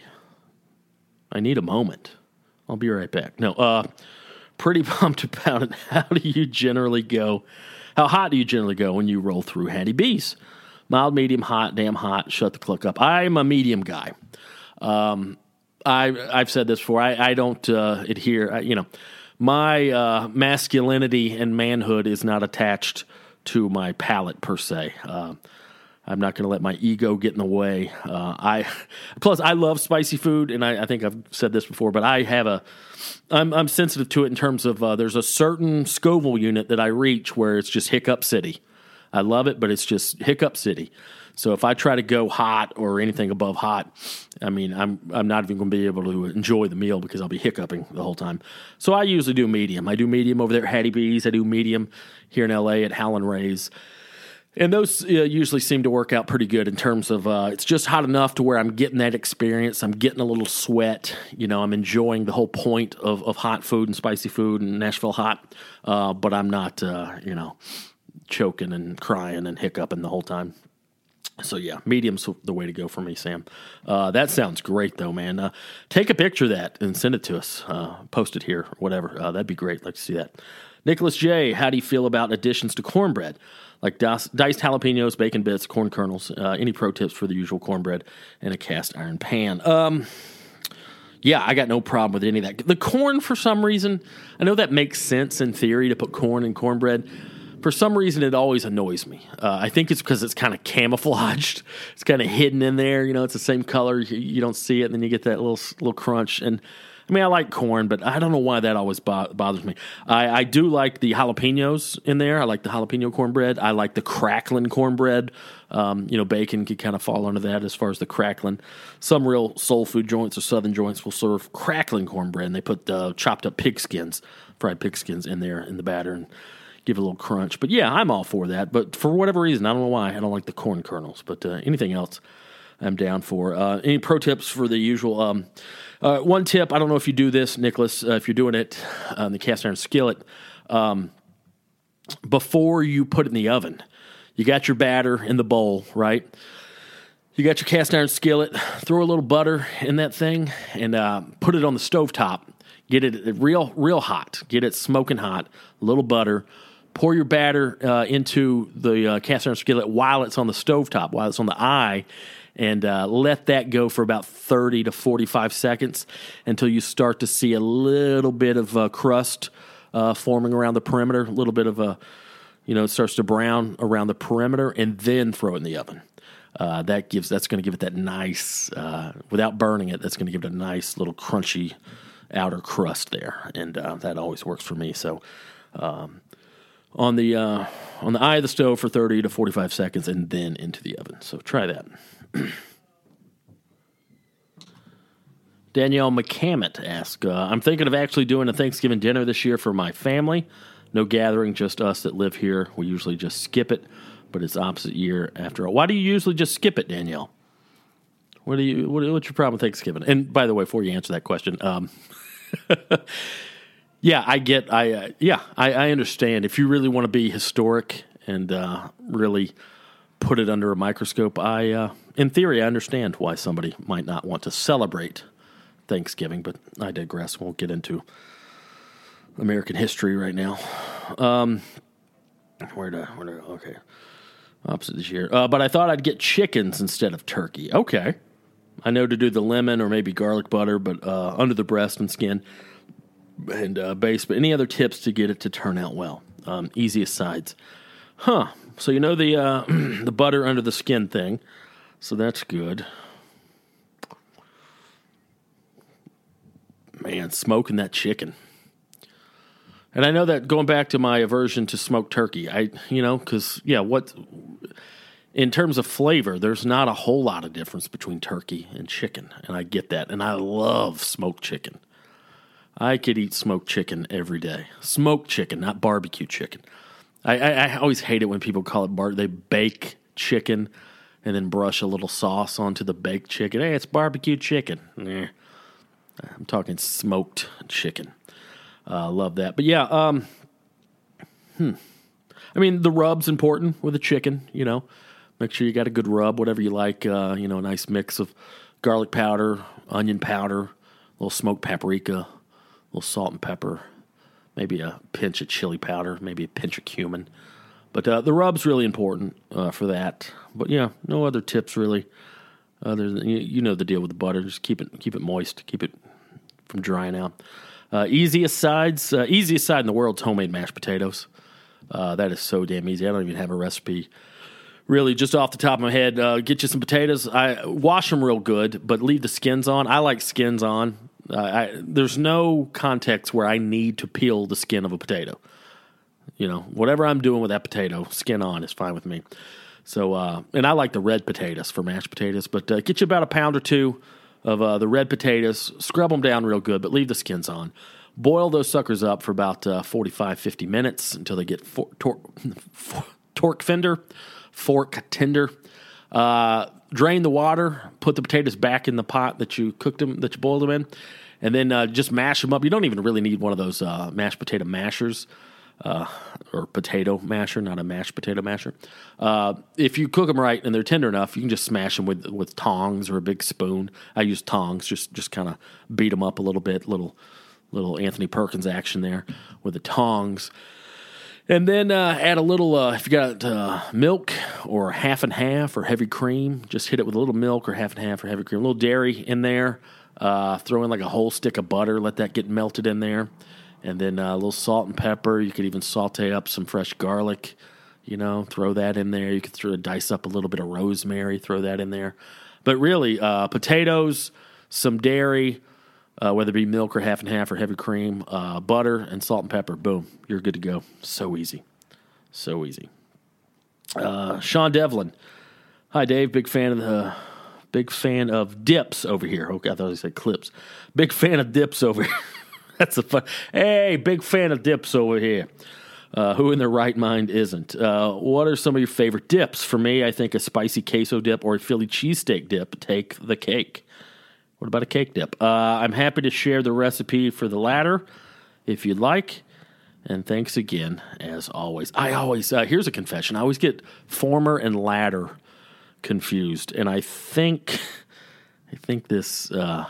I need a moment. I'll be right back. No, uh, pretty pumped about it. How do you generally go? How hot do you generally go when you roll through Hattie B's? Mild, medium, hot, damn hot, shut the cluck up. I'm a medium guy. Um, I, I've said this before. I, I don't uh, adhere. I, you know, my uh, masculinity and manhood is not attached to my palate per se. Uh, I'm not going to let my ego get in the way. Uh, I plus I love spicy food, and I, I think I've said this before, but I have a. I'm, I'm sensitive to it in terms of uh, there's a certain Scoville unit that I reach where it's just hiccup city. I love it, but it's just hiccup city. So if I try to go hot or anything above hot, I mean, I'm I'm not even going to be able to enjoy the meal because I'll be hiccuping the whole time. So I usually do medium. I do medium over there at Hattie B's. I do medium here in L A at Howlin' Ray's. And those uh, usually seem to work out pretty good in terms of uh, it's just hot enough to where I'm getting that experience. I'm getting a little sweat. You know, I'm enjoying the whole point of, of hot food and spicy food and Nashville hot. Uh, but I'm not, uh, you know... choking and crying and hiccuping the whole time. So yeah, medium's the way to go for me, Sam. Uh, that sounds great though, man. Uh, take a picture of that and send it to us. Uh, post it here or whatever. Uh, that'd be great. I'd like to see that. Nicholas J., how do you feel about additions to cornbread? Like diced jalapenos, bacon bits, corn kernels. Uh, any pro tips for the usual cornbread in a cast iron pan? Um, yeah, I got no problem with any of that. The corn, for some reason, I know that makes sense in theory to put corn in cornbread. For some reason, it always annoys me. Uh, I think it's because it's kind of camouflaged. It's kind of hidden in there. You know, it's the same color. You, you don't see it, and then you get that little little crunch. And I mean, I like corn, but I don't know why that always bo- bothers me. I, I do like the jalapenos in there. I like the jalapeno cornbread. I like the crackling cornbread. Um, you know, bacon could kind of fall under that as far as the crackling. Some real soul food joints or southern joints will serve crackling cornbread, and they put uh, chopped up pig skins, fried pig skins in there in the batter and give it a little crunch. But yeah, I'm all for that. But for whatever reason, I don't know why, I don't like the corn kernels. But uh, anything else, I'm down for. Uh, any pro tips for the usual? Um, uh, one tip, I don't know if you do this, Nicholas, uh, if you're doing it on the cast iron skillet, um, before you put it in the oven, you got your batter in the bowl, right? You got your cast iron skillet, throw a little butter in that thing, and uh, put it on the stovetop. Get it real, real hot. Get it smoking hot. A little butter. Pour your batter uh, into the uh, cast iron skillet while it's on the stovetop, while it's on the eye, and uh, let that go for about thirty to forty-five seconds until you start to see a little bit of uh, crust uh, forming around the perimeter, a little bit of a, you know, it starts to brown around the perimeter, and then throw it in the oven. Uh, that gives that's going to give it that nice, uh, without burning it, that's going to give it a nice little crunchy outer crust there, and uh, that always works for me. So um, on the uh, on the eye of the stove for thirty to forty-five seconds, and then into the oven. So try that. Danielle McCammett asks, uh, I'm thinking of actually doing a Thanksgiving dinner this year for my family. No gathering, just us that live here. We usually just skip it, but it's opposite year after all. Why do you usually just skip it, Danielle? What do you? What, what's your problem with Thanksgiving? And by the way, before you answer that question, um, yeah, I get, I uh, yeah, I, I understand. If you really want to be historic and uh, really put it under a microscope, I, uh, in theory, I understand why somebody might not want to celebrate Thanksgiving, but I digress. We'll get into American history right now. Um, where to, where to, okay. Opposite this year. Uh, but I thought I'd get chickens instead of turkey. Okay. I know to do the lemon or maybe garlic butter, but uh, under the breast and skin and uh, base. But any other tips to get it to turn out well? Um, easiest sides. Huh. So you know the uh, the butter under the skin thing. So that's good. Man, smoking that chicken. And I know that going back to my aversion to smoked turkey, I, you know, because, yeah, what, in terms of flavor, there's not a whole lot of difference between turkey and chicken. And I get that. And I love smoked chicken. I could eat smoked chicken every day. Smoked chicken, not barbecue chicken. I, I, I always hate it when people call it bar. They bake chicken and then brush a little sauce onto the baked chicken. Hey, it's barbecue chicken. Nah. I'm talking smoked chicken. Uh, love that. But yeah, um, hmm. I mean, the rub's important with a chicken, you know. Make sure you got a good rub, whatever you like. Uh, you know, a nice mix of garlic powder, onion powder, a little smoked paprika, a little salt and pepper, maybe a pinch of chili powder, maybe a pinch of cumin. But uh, the rub's really important uh, for that. But yeah, no other tips really. Other than, you, you know the deal with the butter. Just keep it keep it moist. Keep it from drying out. Uh, easiest sides, uh, easiest side in the world is homemade mashed potatoes. Uh, that is so damn easy. I don't even have a recipe. Really, just off the top of my head, uh, get you some potatoes. I wash them real good, but leave the skins on. I like skins on. Uh, I, there's no context where I need to peel the skin of a potato. You know, whatever I'm doing with that potato, skin on is fine with me. So, uh, and I like the red potatoes for mashed potatoes, but uh, get you about a pound or two of uh, the red potatoes, scrub them down real good, but leave the skins on. Boil those suckers up for about uh, forty-five, fifty minutes until they get for- tor- for- torque fender, fork tender. Uh, drain the water, put the potatoes back in the pot that you cooked them, that you boiled them in, and then uh, just mash them up. You don't even really need one of those uh, mashed potato mashers. Uh, or potato masher, not a mashed potato masher. Uh, if you cook them right and they're tender enough, you can just smash them with with tongs or a big spoon. I use tongs, just just kind of beat them up a little bit, little little Anthony Perkins action there with the tongs. And then uh, add a little, uh, if you got uh, milk or half and half or heavy cream, just hit it with a little milk or half and half or heavy cream. A little dairy in there. Uh, throw in like a whole stick of butter. Let that get melted in there. And then uh, a little salt and pepper. You could even saute up some fresh garlic, you know, throw that in there. You could throw, dice up a little bit of rosemary, throw that in there. But really, uh, potatoes, some dairy, uh, whether it be milk or half and half or heavy cream, uh, butter, and salt and pepper. Boom, you're good to go. So easy. So easy. Uh, Sean Devlin. Hi, Dave. Big fan of the big fan of dips over here. Okay, I thought he said clips. Big fan of dips over here. That's a fun. Hey, big fan of dips over here. Uh, who in their right mind isn't? Uh, what are some of your favorite dips? For me, I think a spicy queso dip or a Philly cheesesteak dip take the cake. What about a cake dip? Uh, I'm happy to share the recipe for the latter if you'd like. And thanks again, as always. I always, uh, here's a confession. I always get former and latter confused. And I think, I think this, uh,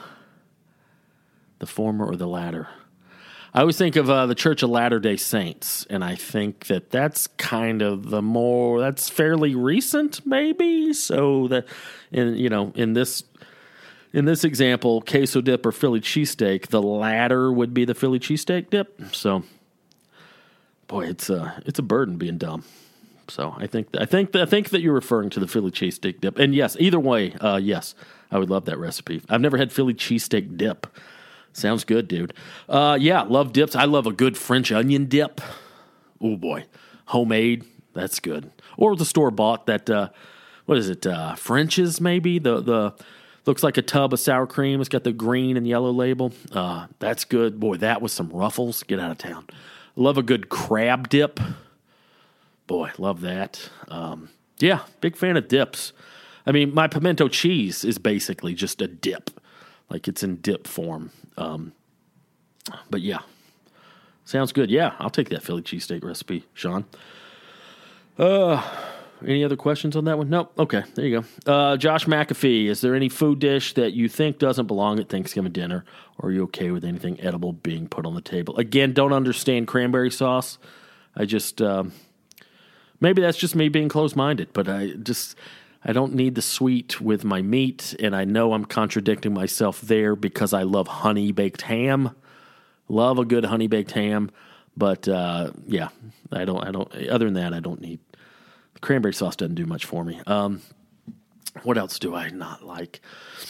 the former or the latter. I always think of uh, the Church of Latter-day Saints, and I think that that's kind of the more, that's fairly recent, maybe. So that, in you know, in this in this example, queso dip or Philly cheesesteak, the latter would be the Philly cheesesteak dip. So, boy, it's a it's a burden being dumb. So I think I think I think that you're referring to the Philly cheesesteak dip, and yes, either way, uh, yes, I would love that recipe. I've never had Philly cheesesteak dip. Sounds good, dude. Uh, yeah, love dips. I love a good French onion dip. Oh, boy. Homemade, that's good. Or the store-bought that, uh, what is it, uh, French's maybe? The the looks like a tub of sour cream. It's got the green and yellow label. Uh, that's good. Boy, that with some Ruffles. Get out of town. Love a good crab dip. Boy, love that. Um, yeah, big fan of dips. I mean, my pimento cheese is basically just a dip. Like it's in dip form. Um, but yeah, sounds good. Yeah, I'll take that Philly cheesesteak recipe, Sean. Uh, any other questions on that one? Nope. Okay, there you go. Uh, Josh McAfee, is there any food dish that you think doesn't belong at Thanksgiving dinner, or are you okay with anything edible being put on the table? Again, don't understand cranberry sauce. I just, um, maybe that's just me being closed-minded, but I just... I don't need the sweet with my meat, and I know I'm contradicting myself there because I love honey-baked ham. Love a good honey-baked ham, but uh, yeah, I don't. I don't. Other than that, I don't need. The cranberry sauce doesn't do much for me. Um, what else do I not like?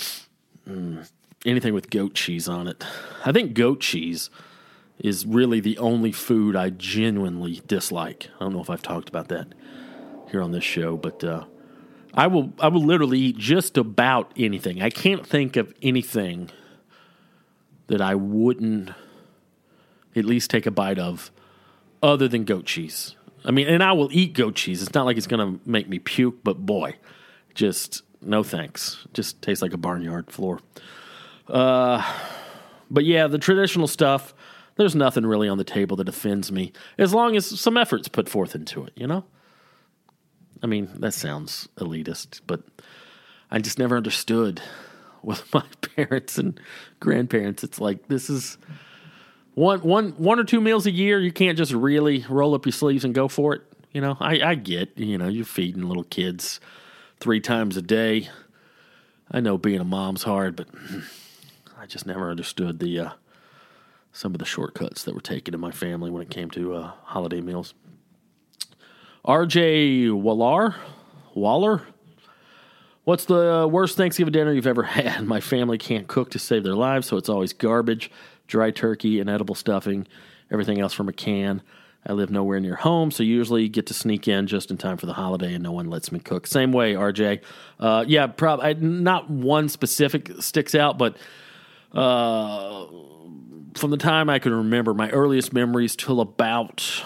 Mm, anything with goat cheese on it. I think goat cheese is really the only food I genuinely dislike. I don't know if I've talked about that here on this show, but. Uh, I will I will literally eat just about anything. I can't think of anything that I wouldn't at least take a bite of other than goat cheese. I mean, and I will eat goat cheese. It's not like it's going to make me puke, but boy, just no thanks. Just tastes like a barnyard floor. Uh, but yeah, the traditional stuff, there's nothing really on the table that offends me as long as some effort's put forth into it, you know? I mean, that sounds elitist, but I just never understood with my parents and grandparents. It's like, this is one, one, one or two meals a year. You can't just really roll up your sleeves and go for it. You know, I, I get, you know, you're feeding little kids three times a day. I know being a mom's hard, but I just never understood the, uh, some of the shortcuts that were taken in my family when it came to uh, holiday meals. R J Waller, Waller, what's the worst Thanksgiving dinner you've ever had? My family can't cook to save their lives, so it's always garbage, dry turkey, and edible stuffing, everything else from a can. I live nowhere near home, so usually get to sneak in just in time for the holiday, and no one lets me cook. Same way, R J. Uh, yeah, probably not one specific sticks out, but uh, from the time I can remember, my earliest memories till about...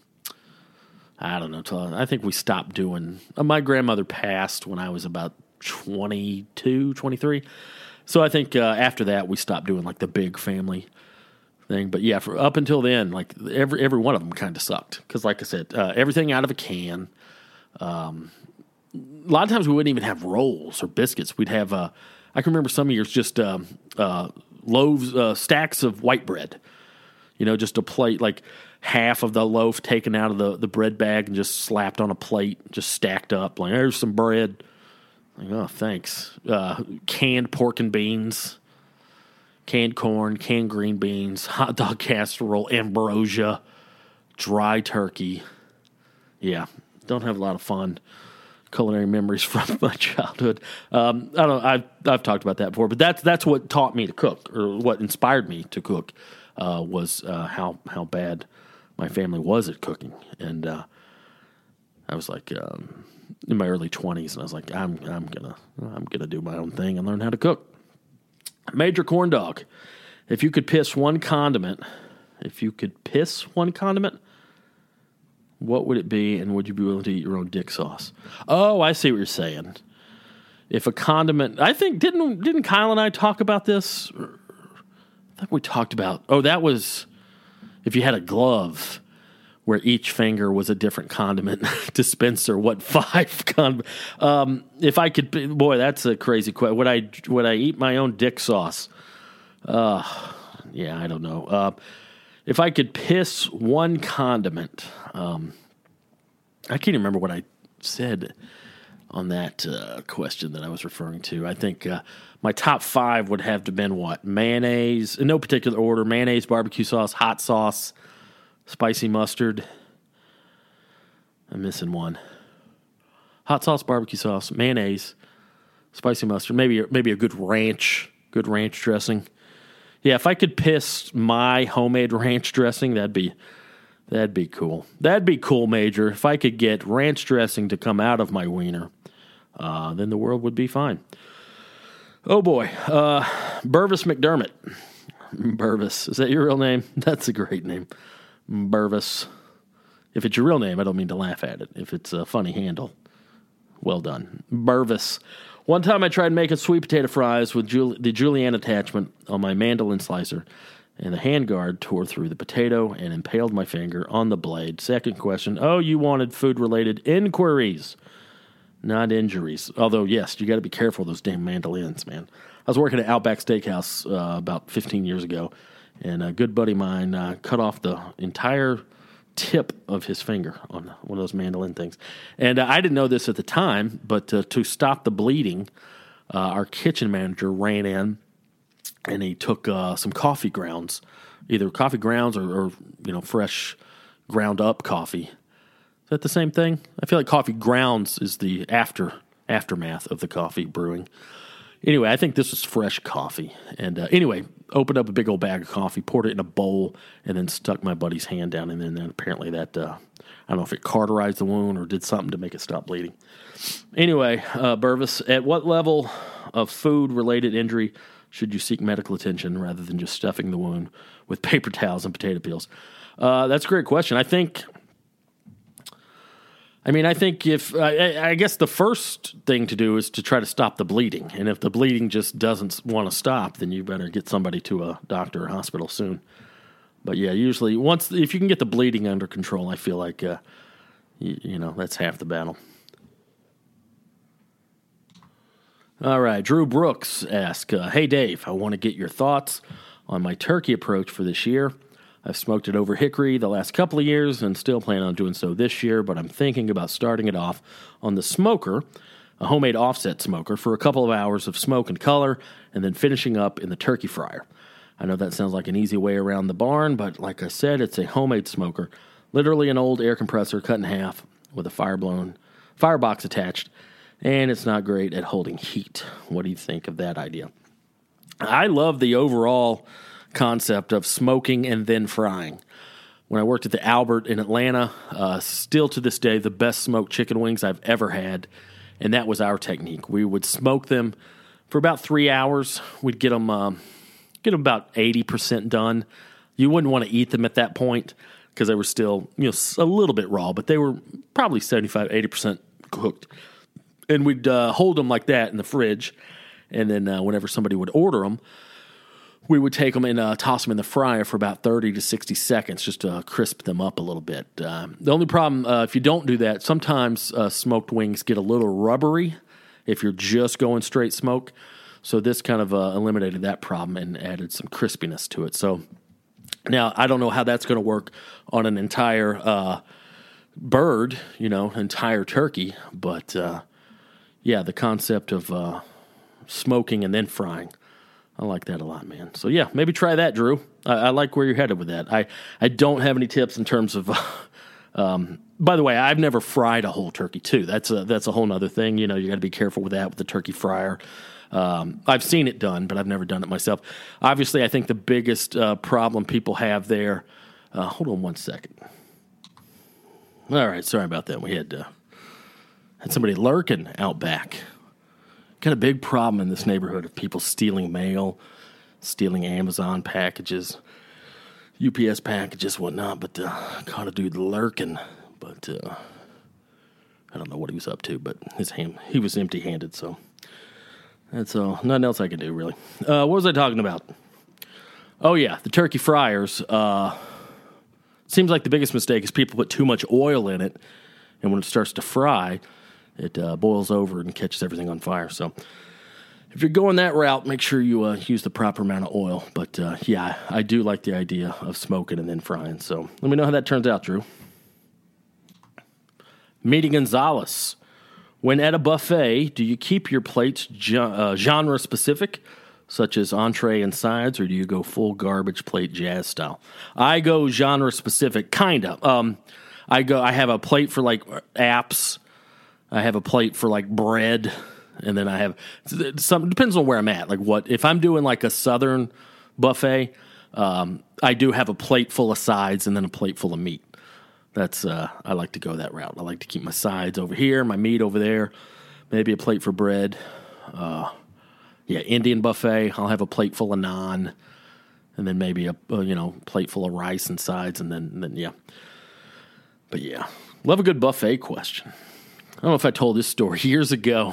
I don't know. I think we stopped doing... Uh, my grandmother passed when I was about twenty-two, twenty-three. So I think uh, after that, we stopped doing like the big family thing. But yeah, for up until then, like every every one of them kind of sucked. Because like I said, uh, everything out of a can. Um, a lot of times we wouldn't even have rolls or biscuits. We'd have... Uh, I can remember some years just um, uh, loaves, uh, stacks of white bread. You know, just a plate like... half of the loaf taken out of the, the bread bag and just slapped on a plate, just stacked up. Like, there's some bread. Like, oh, thanks. Uh, canned pork and beans, canned corn, canned green beans, hot dog casserole, ambrosia, dry turkey. Yeah, don't have a lot of fun culinary memories from my childhood. Um, I don't. I've I've talked about that before, but that's that's what taught me to cook, or what inspired me to cook, uh, was uh, how how bad my family was at cooking, and uh, I was like um, in my early twenties, and I was like, I'm I'm gonna I'm gonna do my own thing and learn how to cook. Major Corn Dog, if you could piss one condiment, if you could piss one condiment. What would it be, and would you be willing to eat your own dick sauce? Oh, I see what you're saying. If a condiment, I think, didn't didn't Kyle and I talk about this? I think we talked about, oh, that was if you had a glove where each finger was a different condiment dispenser, what five condiments? Um, if I could, boy, that's a crazy question. Would I, would I eat my own dick sauce? Uh, yeah, I don't know. Uh, If I could piss one condiment, um, I can't remember what I said on that uh, question that I was referring to. I think uh, my top five would have to been what? Mayonnaise, in no particular order, mayonnaise, barbecue sauce, hot sauce, spicy mustard. I'm missing one. Hot sauce, barbecue sauce, mayonnaise, spicy mustard, maybe maybe a good ranch, good ranch dressing. Yeah, if I could piss my homemade ranch dressing, that'd be that'd be cool. That'd be cool, Major. If I could get ranch dressing to come out of my wiener, uh, then the world would be fine. Oh boy, uh, Burvis McDermott. Burvis, is that your real name? That's a great name, Burvis. If it's your real name, I don't mean to laugh at it. If it's a funny handle, well done, Burvis. One time I tried making sweet potato fries with Jul- the julienne attachment on my mandolin slicer, and the handguard tore through the potato and impaled my finger on the blade. Second question, oh, you wanted food-related inquiries, not injuries. Although, yes, you got to be careful of those damn mandolins, man. I was working at Outback Steakhouse uh, about fifteen years ago, and a good buddy of mine uh, cut off the entire tip of his finger on one of those mandolin things. And uh, I didn't know this at the time, but uh, to stop the bleeding, uh, our kitchen manager ran in and he took uh, some coffee grounds, either coffee grounds or, or you know fresh ground up coffee. Is that the same thing? I feel like coffee grounds is the after aftermath of the coffee brewing. Anyway, I think this was fresh coffee. And uh, anyway, opened up a big old bag of coffee, poured it in a bowl, and then stuck my buddy's hand down. And then, then apparently that, uh, I don't know if it cauterized the wound or did something to make it stop bleeding. Anyway, uh, Burvis, at what level of food-related injury should you seek medical attention rather than just stuffing the wound with paper towels and potato peels? Uh, that's a great question. I think... I mean, I think if, I, I guess the first thing to do is to try to stop the bleeding. And if the bleeding just doesn't want to stop, then you better get somebody to a doctor or hospital soon. But yeah, usually once, if you can get the bleeding under control, I feel like, uh, you, you know, that's half the battle. All right, Drew Brooks asks, uh, hey Dave, I want to get your thoughts on my turkey approach for this year. I've smoked it over hickory the last couple of years and still plan on doing so this year, but I'm thinking about starting it off on the smoker, a homemade offset smoker, for a couple of hours of smoke and color, and then finishing up in the turkey fryer. I know that sounds like an easy way around the barn, but like I said, it's a homemade smoker, literally an old air compressor cut in half with a fire-blown firebox attached, and it's not great at holding heat. What do you think of that idea? I love the overall concept of smoking and then frying. When I worked at the Albert in Atlanta, uh, still to this day, the best smoked chicken wings I've ever had, and that was our technique. We would smoke them for about three hours. We'd get them, um, get them about eighty percent done. You wouldn't want to eat them at that point because they were still, you know, a little bit raw, but they were probably seventy-five, eighty percent cooked. And we'd uh, hold them like that in the fridge, and then uh, whenever somebody would order them, we would take them and uh, toss them in the fryer for about thirty to sixty seconds just to uh, crisp them up a little bit. Um, the only problem, uh, if you don't do that, sometimes uh, smoked wings get a little rubbery if you're just going straight smoke. So this kind of uh, eliminated that problem and added some crispiness to it. So now I don't know how that's going to work on an entire uh, bird, you know, entire turkey. But, uh, yeah, the concept of uh, smoking and then frying, I like that a lot, man. So, yeah, maybe try that, Drew. I, I like where you're headed with that. I, I don't have any tips in terms of uh, Um, by the way, I've never fried a whole turkey too. That's a that's a whole other thing. You know, you got to be careful with that with the turkey fryer. Um, I've seen it done, but I've never done it myself. Obviously, I think the biggest uh, problem people have there. Uh, hold on one second. All right, sorry about that. We had uh, had somebody lurking out back. Got a big problem in this neighborhood of people stealing mail, stealing Amazon packages, U P S packages, whatnot. But uh, caught a dude lurking. But uh, I don't know what he was up to. But his hand, he was empty-handed. So that's uh, nothing else I can do really. Uh, what was I talking about? Oh yeah, the turkey fryers. Uh, seems like the biggest mistake is people put too much oil in it, and when it starts to fry, it uh, boils over and catches everything on fire. So if you're going that route, make sure you uh, use the proper amount of oil. But uh, yeah, I do like the idea of smoking and then frying. So let me know how that turns out, Drew. Meaty Gonzalez. When at a buffet, do you keep your plates ge- uh, genre-specific, such as entree and sides, or do you go full garbage plate jazz style? I go genre-specific, kind of. Um, I go. I have a plate for, like, apps. I have a plate for like bread, and then I have some. Depends on where I'm at. Like what if I'm doing like a southern buffet? Um, I do have a plate full of sides and then a plate full of meat. That's uh, I like to go that route. I like to keep my sides over here, my meat over there, maybe a plate for bread. Uh, yeah, Indian buffet. I'll have a plate full of naan, and then maybe a, a you know plate full of rice and sides, and then and then yeah. But yeah, love a good buffet question. I don't know if I told this story. Years ago,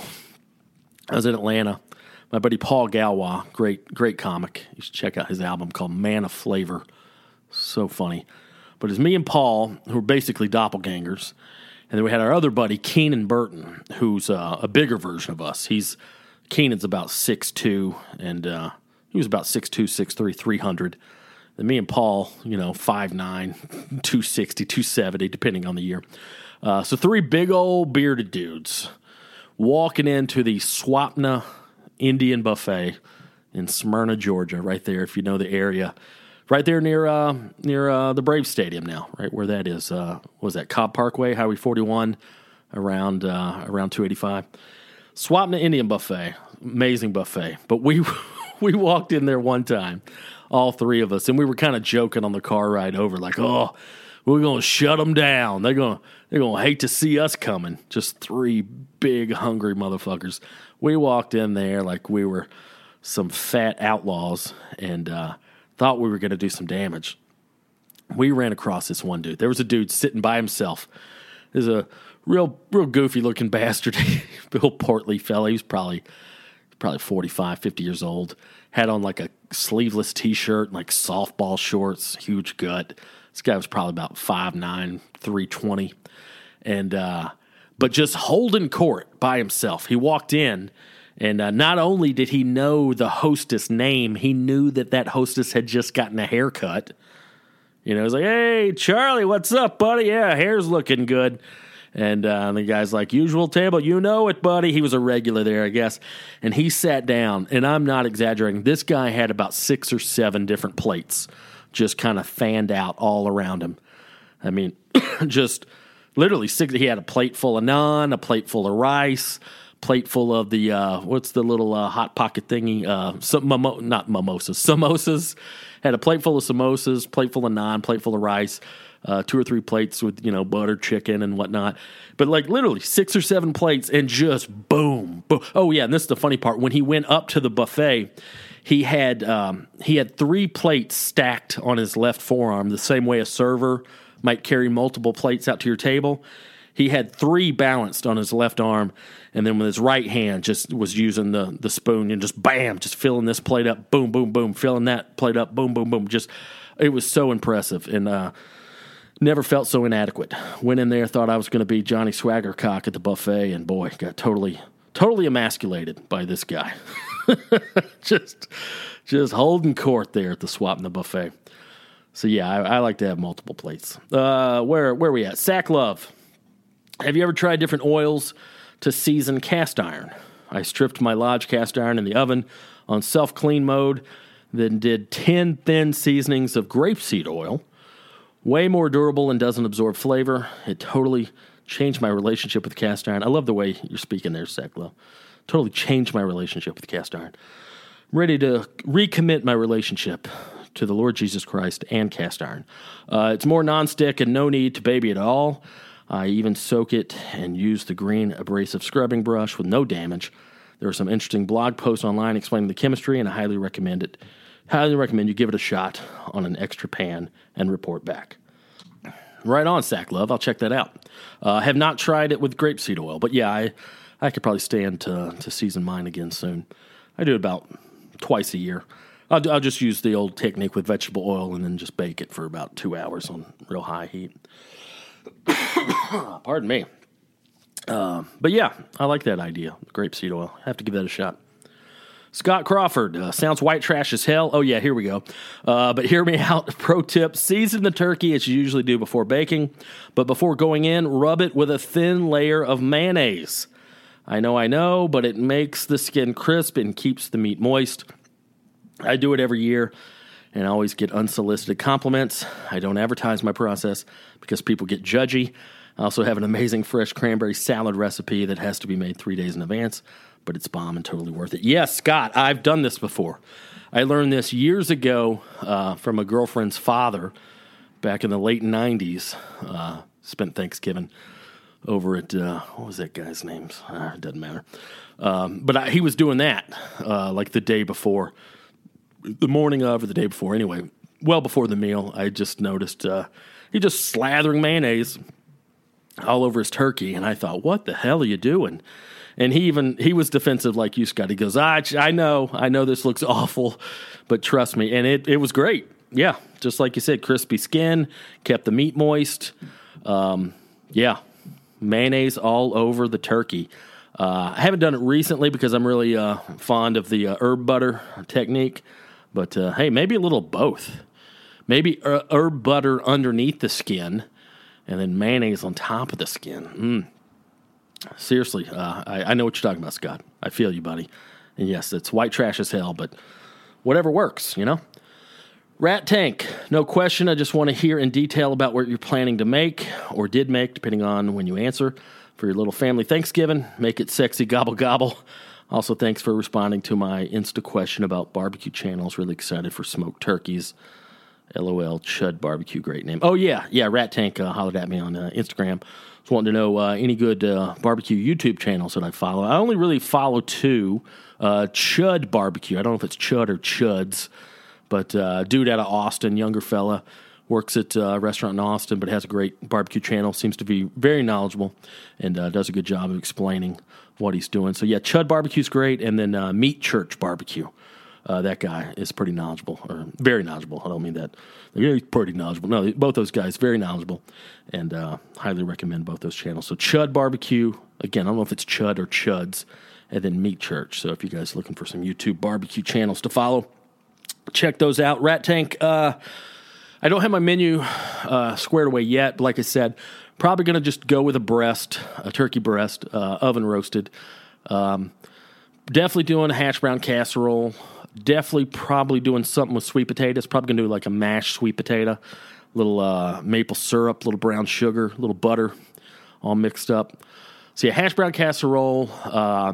I was in Atlanta. My buddy Paul Galwa, great great comic. You should check out his album called Man of Flavor. So funny. But it's me and Paul, who are basically doppelgangers. And then we had our other buddy, Keenan Burton, who's uh, a bigger version of us. He's Keenan's about six two, and uh, he was about six two, six three, three hundred. And me and Paul, you know, five nine, two sixty, two seventy, depending on the year. Uh, so three big old bearded dudes walking into the Swapna Indian Buffet in Smyrna, Georgia, right there, if you know the area. Right there near uh, near uh, the Braves Stadium now, right where that is. Uh, what was that, Cobb Parkway, Highway forty-one, around uh, around two eighty-five. Swapna Indian Buffet, amazing buffet. But we we walked in there one time, all three of us, and we were kind of joking on the car ride over, like, oh, we're going to shut them down. They're going to they're gonna hate to see us coming. Just three big, hungry motherfuckers. We walked in there like we were some fat outlaws and uh, thought we were going to do some damage. We ran across this one dude. There was a dude sitting by himself. There's a real real goofy-looking bastard, real portly fella. He was probably, probably forty-five, fifty years old. Had on like a sleeveless T-shirt and like softball shorts, huge gut. This guy was probably about five nine, three twenty, and uh, but just holding court by himself. He walked in, and uh, not only did he know the hostess name, he knew that that hostess had just gotten a haircut. You know, he was like, "Hey, Charlie, what's up, buddy? Yeah, hair's looking good." And uh, the guy's like, "Usual table, you know it, buddy." He was a regular there, I guess. And he sat down, and I'm not exaggerating. This guy had about six or seven different plates just kind of fanned out all around him. I mean, just literally six. He had a plate full of naan, a plate full of rice, plate full of the, uh, what's the little uh, hot pocket thingy? Uh, some mimo- not mimosas, samosas. Had a plate full of samosas, plate full of naan, plate full of rice, uh, two or three plates with, you know, butter, chicken, and whatnot. But like literally six or seven plates and just boom, boom. Oh, yeah, and this is the funny part. When he went up to the buffet, He had um, he had three plates stacked on his left forearm, the same way a server might carry multiple plates out to your table. He had three balanced on his left arm, and then with his right hand just was using the, the spoon and just bam, just filling this plate up, boom, boom, boom, filling that plate up, boom, boom, boom. Just it was so impressive, and uh, never felt so inadequate. Went in there, thought I was going to be Johnny Swaggercock at the buffet, and boy, got totally totally emasculated by this guy. just just holding court there at the Swapna Buffet. So, yeah, I, I like to have multiple plates. Uh, where where are we at? Sack Love. Have you ever tried different oils to season cast iron? I stripped my Lodge cast iron in the oven on self-clean mode, then did ten thin seasonings of grapeseed oil, Way more durable and doesn't absorb flavor. It totally changed my relationship with cast iron. I love the way you're speaking there, Seklo. Totally changed my relationship with cast iron. I'm ready to recommit my relationship to the Lord Jesus Christ and cast iron. Uh, it's more nonstick and no need to baby it at all. I even soak it and use the green abrasive scrubbing brush with no damage. There are some interesting blog posts online explaining the chemistry, and I highly recommend it. Highly recommend you give it a shot on an extra pan and report back. Right on, Sack Love. I'll check that out. I uh, have not tried it with grapeseed oil, but yeah, I, I could probably stand to, to season mine again soon. I do it about twice a year. I'll, I'll just use the old technique with vegetable oil and then just bake it for about two hours on real high heat. Pardon me. Uh, but yeah, I like that idea, grapeseed oil. I have to give that a shot. Scott Crawford, uh, sounds white trash as hell. Oh, yeah, here we go. Uh, but hear me out. Pro tip, season the turkey as you usually do before baking. But before going in, rub it with a thin layer of mayonnaise. I know, I know, but it makes the skin crisp and keeps the meat moist. I do it every year and I always get unsolicited compliments. I don't advertise my process because people get judgy. I also have an amazing fresh cranberry salad recipe that has to be made three days in advance. But it's bomb and totally worth it. Yes, Scott, I've done this before. I learned this years ago uh, from a girlfriend's father back in the late nineties. Uh, spent Thanksgiving over at, uh, what was that guy's name? Uh, it doesn't matter. Um, but I, he was doing that uh, like the day before, the morning of or the day before. Anyway, well before the meal, I just noticed uh, he just slathering mayonnaise all over his turkey. And I thought, what the hell are you doing? And he even, he was defensive like you, Scott. He goes, I, I know, I know this looks awful, but trust me. And it, it was great. Yeah, just like you said, crispy skin, kept the meat moist. Um, yeah, mayonnaise all over the turkey. Uh, I haven't done it recently because I'm really uh, fond of the uh, herb butter technique. But uh, hey, maybe a little both. Maybe herb butter underneath the skin and then mayonnaise on top of the skin. Mm. Seriously, uh, I, I know what you're talking about, Scott. I feel you, buddy. And yes, it's white trash as hell, but whatever works, you know? Rat Tank, no question. I just want to hear in detail about what you're planning to make or did make, depending on when you answer, for your little family Thanksgiving. Make it sexy, gobble, gobble. Also, thanks for responding to my Insta question about barbecue channels. Really excited for smoked turkeys. LOL, Chud Barbecue, great name. Oh, yeah, yeah, Rat Tank uh, hollered at me on uh, Instagram. Just wanting to know uh, any good uh, barbecue YouTube channels that I follow. I only really follow two. Uh, Chud Barbecue. I don't know if it's Chud or Chuds, but uh, dude out of Austin, younger fella, works at a restaurant in Austin, but has a great barbecue channel. Seems to be very knowledgeable and uh, does a good job of explaining what he's doing. So, yeah, Chud Barbecue's great, and then uh, Meat Church Barbecue. Uh, that guy is pretty knowledgeable, or very knowledgeable. I don't mean that. Yeah, he's pretty knowledgeable. No, both those guys, very knowledgeable, and uh, highly recommend both those channels. So Chud Barbecue, again, I don't know if it's Chud or Chuds, and then Meat Church. So if you guys are looking for some YouTube barbecue channels to follow, check those out. Rat Tank, uh, I don't have my menu uh, squared away yet, but like I said, probably going to just go with a breast, a turkey breast, uh, oven roasted. Um, definitely doing a hash brown casserole. Definitely probably doing something with sweet potatoes. Probably going to do like a mashed sweet potato, little uh, maple syrup, little brown sugar, little butter, all mixed up. So yeah, hash brown casserole, uh,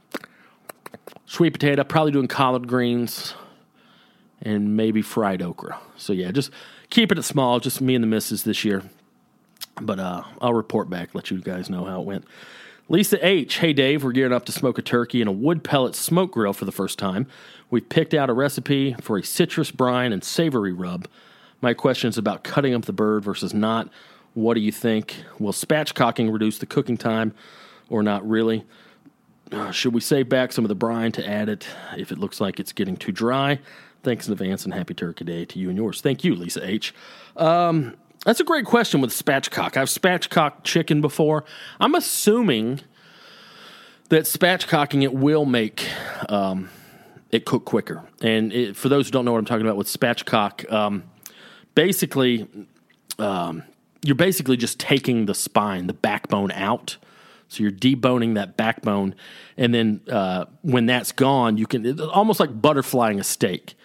sweet potato, probably doing collard greens, and maybe fried okra. So yeah, just keeping it small, just me and the missus this year. But uh, I'll report back, let you guys know how it went. Lisa H. Hey, Dave, we're gearing up to smoke a turkey in a wood pellet smoke grill for the first time. We've picked out a recipe for a citrus brine and savory rub. My question is about cutting up the bird versus not. What do you think? Will spatchcocking reduce the cooking time or not really? Uh, should we save back some of the brine to add it if it looks like it's getting too dry? Thanks in advance and happy Turkey Day to you and yours. Thank you, Lisa H. Um... That's a great question with spatchcock. I've spatchcocked chicken before. I'm assuming that spatchcocking it will make um, it cook quicker. And it, for those who don't know what I'm talking about with spatchcock, um, basically, um, you're basically just taking the spine, the backbone out. So you're deboning that backbone, and then uh, when that's gone, you can it's almost like butterflying a steak.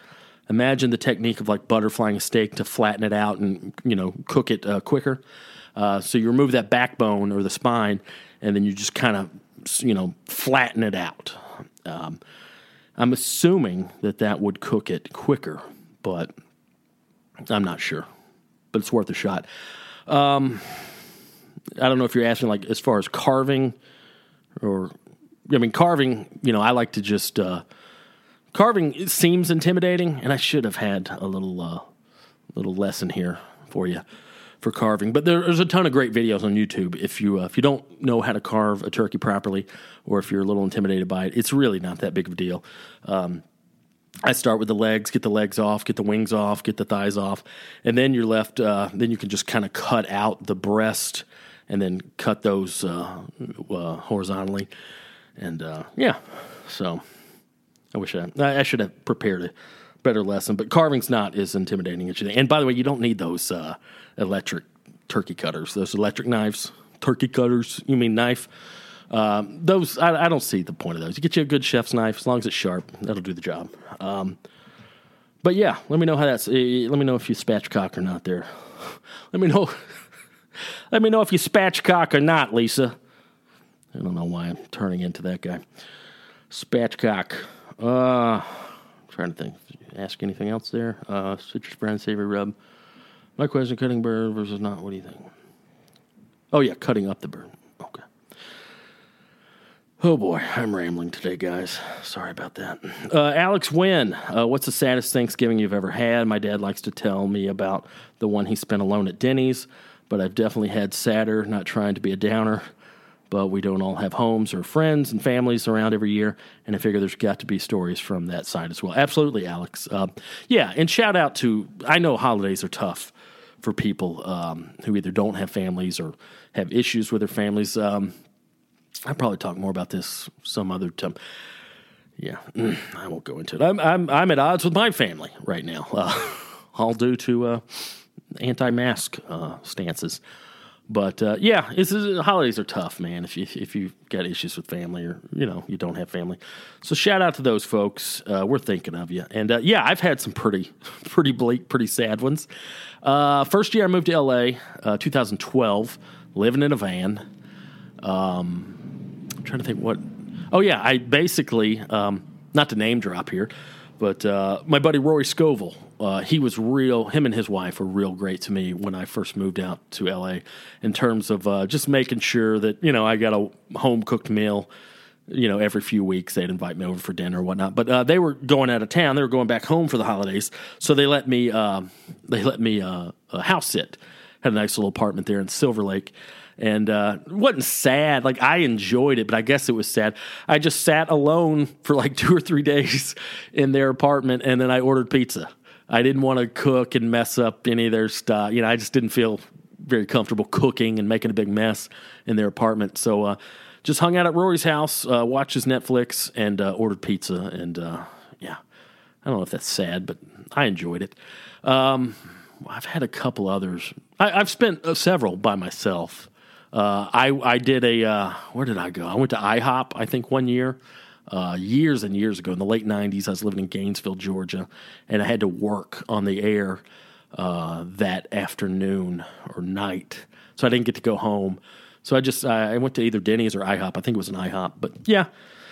Imagine the technique of like butterflying a steak to flatten it out and, you know, cook it uh, quicker. Uh, so you remove that backbone or the spine, and then you just kind of, you know, flatten it out. Um, I'm assuming that that would cook it quicker, but I'm not sure. But it's worth a shot. Um, I don't know if you're asking, like, as far as carving or, I mean, carving, you know, I like to just, uh, carving it seems intimidating, and I should have had a little, uh, little lesson here for you for carving. But there, there's a ton of great videos on YouTube. If you, uh, if you don't know how to carve a turkey properly, or if you're a little intimidated by it, it's really not that big of a deal. Um, I start with the legs, get the legs off, get the wings off, get the thighs off, and then you're left, uh, then you can just kind of cut out the breast and then cut those uh, uh, horizontally. And, uh, yeah, so I wish I, I should have prepared a better lesson, but carving's not as intimidating as you think. And by the way, you don't need those uh, electric turkey cutters, those electric knives, turkey cutters, you mean knife? Um, those, I, I don't see the point of those. You get you a good chef's knife, as long as it's sharp, that'll do the job. Um, but yeah, let me know how that's, uh, let me know if you spatchcock or not there. Let me know, let me know if you spatchcock or not, Lisa. I don't know why I'm turning into that guy. Spatchcock. Uh, I'm trying to think. Ask anything else there? Uh, citrus brown savory rub. My question, cutting bird versus not, what do you think? Oh yeah, cutting up the bird. Okay. Oh boy, I'm rambling today, guys. Sorry about that. Uh, Alex Wynn, uh, what's the saddest Thanksgiving you've ever had? My dad likes to tell me about the one he spent alone at Denny's, but I've definitely had sadder, not trying to be a downer, but we don't all have homes or friends and families around every year, and I figure there's got to be stories from that side as well. Absolutely, Alex. Uh, yeah, and shout out to, I know holidays are tough for people um, who either don't have families or have issues with their families. Um, I'll probably talk more about this some other time. Yeah, I won't go into it. I'm I'm I'm at odds with my family right now, uh, all due to uh, anti-mask uh, stances. But uh, yeah, it's, it's, holidays are tough, man. If you if you got issues with family, or you know you don't have family, so shout out to those folks. Uh, we're thinking of you. And uh, yeah, I've had some pretty pretty bleak, pretty sad ones. Uh, first year I moved to L A, uh, two thousand twelve, living in a van. Um. I'm trying to think what. Oh yeah, I basically um, not to name drop here, but uh, my buddy Rory Scovel, uh, he was real. Him and his wife were real great to me when I first moved out to L A. In terms of uh, just making sure that you know I got a home cooked meal. You know, every few weeks they'd invite me over for dinner or whatnot. But uh, they were going out of town. They were going back home for the holidays, so they let me. Uh, they let me uh, uh, house sit. Had a nice little apartment there in Silver Lake. And uh, it wasn't sad. Like, I enjoyed it, but I guess it was sad. I just sat alone for like two or three days in their apartment, and then I ordered pizza. I didn't want to cook and mess up any of their stuff. You know, I just didn't feel very comfortable cooking and making a big mess in their apartment. So uh, just hung out at Rory's house, uh, watched his Netflix, and uh, ordered pizza. And, uh, yeah, I don't know if that's sad, but I enjoyed it. Um, I've had a couple others. I, I've spent uh, several by myself. Uh, I I did a uh, where did I go? I went to IHOP, I think, one year, uh, years and years ago in the late nineties. I was living in Gainesville, Georgia, and I had to work on the air uh, that afternoon or night, so I didn't get to go home. So I just I went to either Denny's or IHOP. I think it was an IHOP, but yeah,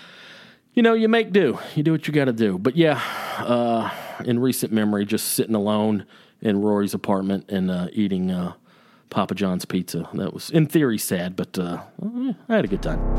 you know, you make do. You do what you got to do. But yeah, uh, in recent memory, just sitting alone in Rory's apartment and uh, eating. Uh, Papa John's pizza. That was, in theory, sad, but uh, I had a good time.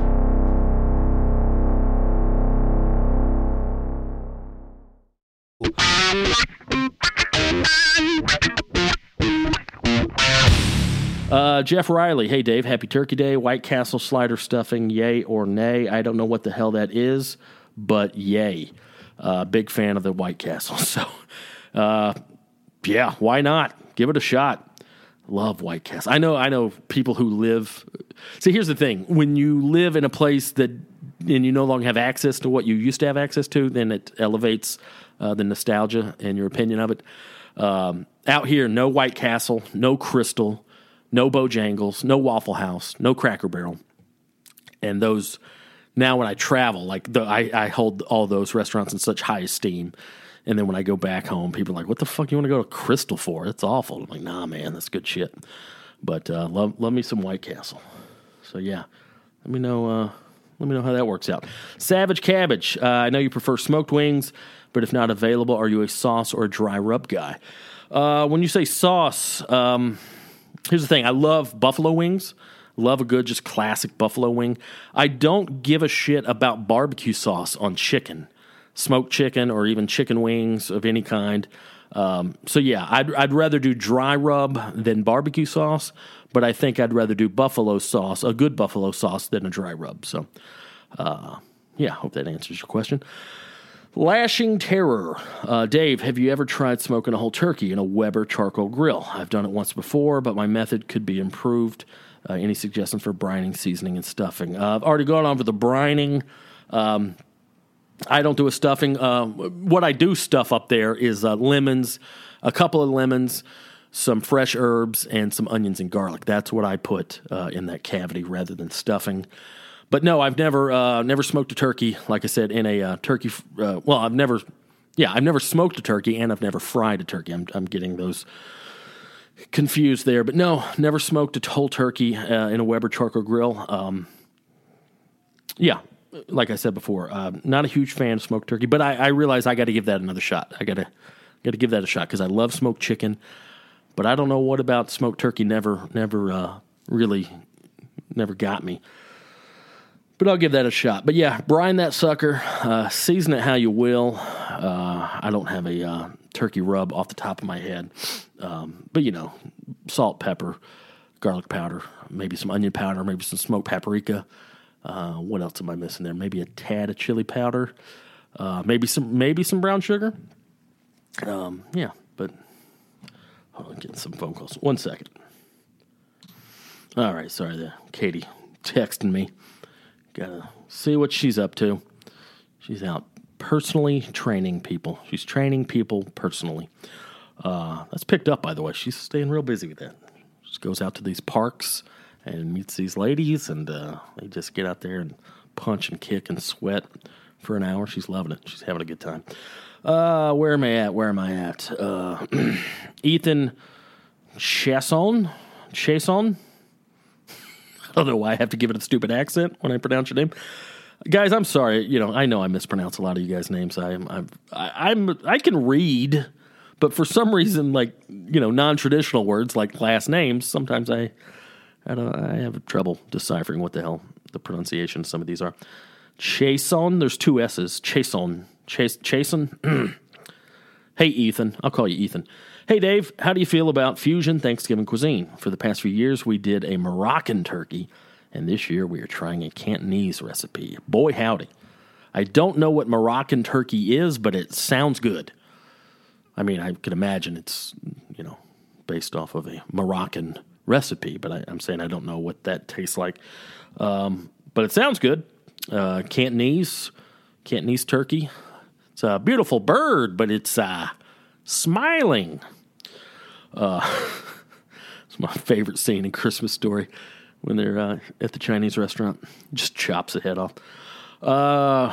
Uh, Jeff Riley, hey Dave, happy Turkey Day. White Castle slider stuffing, yay or nay? I don't know what the hell that is, but yay. Uh, big fan of the White Castle. So, uh, yeah, why not? Give it a shot. Love White Castle. I know I know people who live... See, here's the thing. When you live in a place that and you no longer have access to what you used to have access to, then it elevates uh, the nostalgia and your opinion of it. Um, out here, no White Castle, no Crystal, no Bojangles, no Waffle House, no Cracker Barrel. And those... Now when I travel, like the, I, I hold all those restaurants in such high esteem. And then when I go back home, people are like, what the fuck you want to go to Crystal for? That's awful. I'm like, nah, man, that's good shit. But uh, love love me some White Castle. So, yeah, let me know uh, let me know how that works out. Savage Cabbage, uh, I know you prefer smoked wings, but if not available, are you a sauce or a dry rub guy? Uh, when you say sauce, um, here's the thing. I love buffalo wings. Love a good, just classic buffalo wing. I don't give a shit about barbecue sauce on chicken. Smoked chicken or even chicken wings of any kind. Um, so, yeah, I'd, I'd rather do dry rub than barbecue sauce, but I think I'd rather do buffalo sauce, a good buffalo sauce, than a dry rub. So, uh, yeah, hope that answers your question. Lashing Terror. Uh, Dave, have you ever tried smoking a whole turkey in a Weber charcoal grill? I've done it once before, but my method could be improved. Uh, any suggestions for brining, seasoning, and stuffing? Uh, I've already gone over the brining. Um, I don't do a stuffing. Uh, what I do stuff up there is uh, lemons, a couple of lemons, some fresh herbs, and some onions and garlic. That's what I put uh, in that cavity rather than stuffing. But no, I've never uh, never smoked a turkey, like I said, in a uh, turkey. Uh, well, I've never, yeah, I've never smoked a turkey, and I've never fried a turkey. I'm, I'm getting those confused there. But no, never smoked a whole turkey uh, in a Weber charcoal grill. Um, yeah. Like I said before, uh, not a huge fan of smoked turkey, but I, I realize I got to give that another shot. I got to got to give that a shot because I love smoked chicken, but I don't know what about smoked turkey. Never, never, uh, really, never got me. But I'll give that a shot. But yeah, brine that sucker, uh, season it how you will. Uh, I don't have a uh, turkey rub off the top of my head, um, but you know, salt, pepper, garlic powder, maybe some onion powder, maybe some smoked paprika. Uh, what else am I missing there? Maybe a tad of chili powder, uh, maybe some maybe some brown sugar. Um, yeah, but hold on, getting some phone calls. One second. All right, sorry, the Katie texting me. Gotta see what she's up to. She's out personally training people. She's training people personally. Uh, that's picked up, by the way. She's staying real busy with that. She goes out to these parks and meets these ladies, and uh, they just get out there and punch and kick and sweat for an hour. She's loving it. She's having a good time. Uh, where am I at? Where am I at? Uh, Ethan Chasson? Chasson? I don't know why I have to give it a stupid accent when I pronounce your name. Guys, I'm sorry. You know, I know I mispronounce a lot of you guys' names. I, I'm, I, I'm, I can read, but for some reason, like, you know, non-traditional words like last names, sometimes I... I, don't, I have trouble deciphering what the hell the pronunciation of some of these are. Chason, there's two S's. Chason. Chas- Chason? Hey, Ethan. I'll call you Ethan. Hey, Dave, how do you feel about fusion Thanksgiving cuisine? For the past few years, we did a Moroccan turkey, and this year we are trying a Cantonese recipe. Boy, howdy. I don't know what Moroccan turkey is, but it sounds good. I mean, I can imagine it's, you know, based off of a Moroccan recipe, but I, I'm saying I don't know what that tastes like. Um, but it sounds good. Uh, Cantonese, Cantonese turkey. It's a beautiful bird, but it's uh, smiling. Uh, it's my favorite scene in Christmas Story when they're uh, at the Chinese restaurant. Just chops the head off. Uh,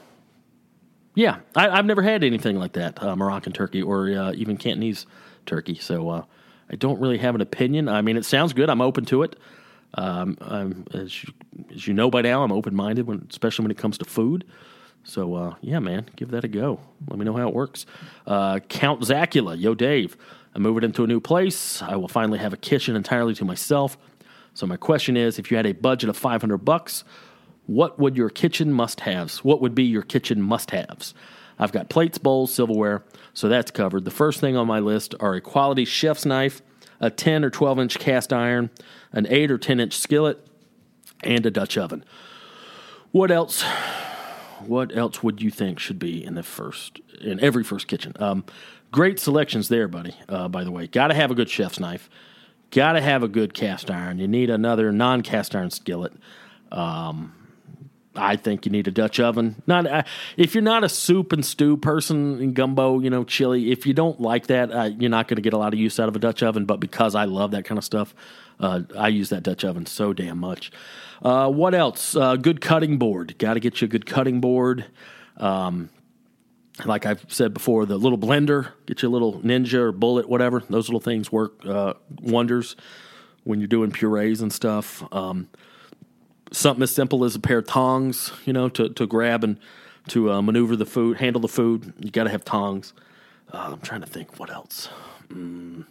yeah, I, I've never had anything like that, uh, Moroccan turkey or uh, even Cantonese turkey. So, uh, I don't really have an opinion. I mean, it sounds good. I'm open to it. Um, I'm, as, you, as you know by now, I'm open-minded, when, especially when it comes to food. So, uh, yeah, man, give that a go. Let me know how it works. Uh, Count Zacula, yo, Dave. I'm moving into a new place. I will finally have a kitchen entirely to myself. So my question is, if you had a budget of five hundred bucks, what would your kitchen must-haves? What would be your kitchen must-haves? I've got plates, bowls, silverware, so that's covered. The first thing on my list are a quality chef's knife, a ten or twelve inch cast iron, an eight or ten inch skillet, and a Dutch oven. What else? What else would you think should be in the first, in every first kitchen? Um, great selections there, buddy, uh, by the way. Got to have a good chef's knife. Got to have a good cast iron. You need another non-cast iron skillet. Um... I think you need a Dutch oven. Not uh, if you're not a soup and stew person, in gumbo, you know, chili. If you don't like that, uh, you're not going to get a lot of use out of a Dutch oven. But because I love that kind of stuff, uh, I use that Dutch oven so damn much. Uh, what else? Uh, good cutting board. Got to get you a good cutting board. Um, like I've said before, the little blender, get you a little Ninja or Bullet, whatever. Those little things work uh, wonders when you're doing purees and stuff. Um, something as simple as a pair of tongs, you know, to, to grab and to uh, maneuver the food, handle the food. You got to have tongs. Uh, I'm trying to think what else. Mm.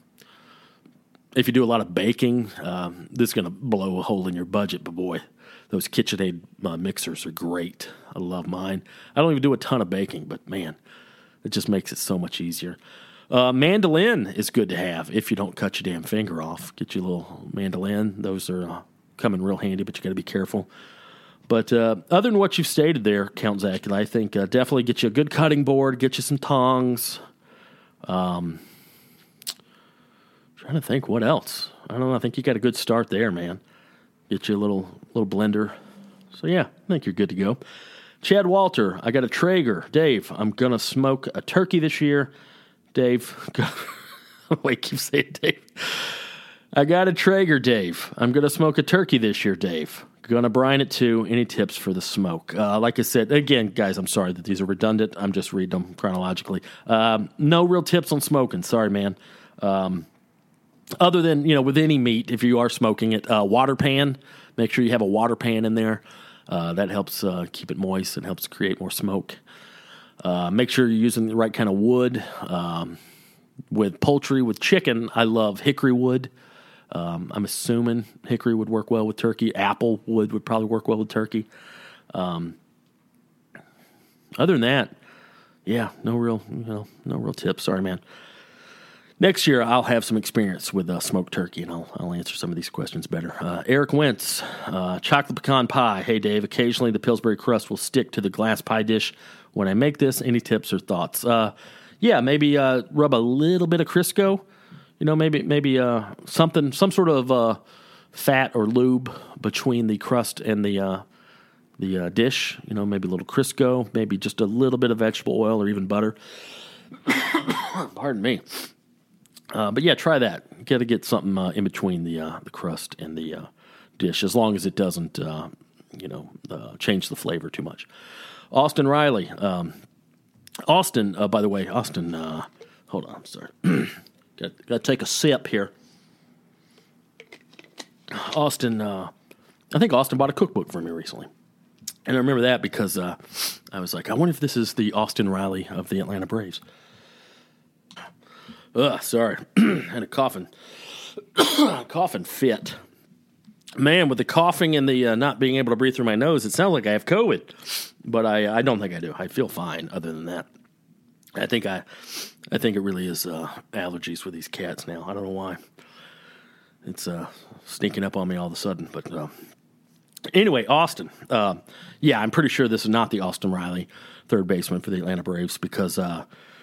If you do a lot of baking, um, this is going to blow a hole in your budget, but boy, those KitchenAid uh, mixers are great. I love mine. I don't even do a ton of baking, but man, it just makes it so much easier. Uh, mandolin is good to have if you don't cut your damn finger off. Get you a little mandolin. Those are uh, coming real handy, but you got to be careful. But uh, other than what you've stated there, Count Zacula, I think uh, definitely get you a good cutting board, get you some tongs. Um, trying to think what else. I don't know. I think you got a good start there, man. Get you a little little blender. So, yeah, I think you're good to go. Chad Walter, I got a Traeger. Dave, I'm going to smoke a turkey this year. Dave, wait, keep saying Dave. I got a Traeger, Dave. I'm going to smoke a turkey this year, Dave. Going to brine it too. Any tips for the smoke? Uh, like I said, again, guys, I'm sorry that these are redundant. I'm just reading them chronologically. Um, no real tips on smoking. Sorry, man. Um, other than, you know, with any meat, if you are smoking it, uh, water pan, make sure you have a water pan in there. Uh, that helps uh, keep it moist and helps create more smoke. Uh, make sure you're using the right kind of wood. Um, with poultry, with chicken, I love hickory wood. Um, I'm assuming hickory would work well with turkey. Apple wood would probably work well with turkey. Um, other than that, yeah, no real, you know, no real tips. Sorry, man. Next year, I'll have some experience with uh, smoked turkey, and I'll, I'll answer some of these questions better. Uh, Eric Wentz, uh, chocolate pecan pie. Hey, Dave, occasionally the Pillsbury crust will stick to the glass pie dish when I make this. Any tips or thoughts? Uh, yeah, maybe uh, rub a little bit of Crisco. You know, maybe maybe uh, something, some sort of uh, fat or lube between the crust and the uh, the uh, dish. You know, maybe a little Crisco, maybe just a little bit of vegetable oil or even butter. Pardon me. Uh, but yeah, try that. You got to get something uh, in between the uh, the crust and the uh, dish, as long as it doesn't, uh, you know, uh, change the flavor too much. Austin Riley, um, Austin. Uh, by the way, Austin. Uh, hold on, I'm sorry. got got to take a sip here. Austin. Uh, I think Austin bought a cookbook for me recently, and I remember that because uh, I was like, I wonder if this is the Austin Riley of the Atlanta Braves. Ugh, sorry. Had a coughing, coughing fit. Man, with the coughing and the uh, not being able to breathe through my nose, it sounds like I have COVID. But I, I don't think I do. I feel fine other than that. I think I I think it really is uh, allergies with these cats now. I don't know why. It's uh, sneaking up on me all of a sudden. But uh, anyway, Austin. Uh, yeah, I'm pretty sure this is not the Austin Riley, third baseman for the Atlanta Braves, because uh,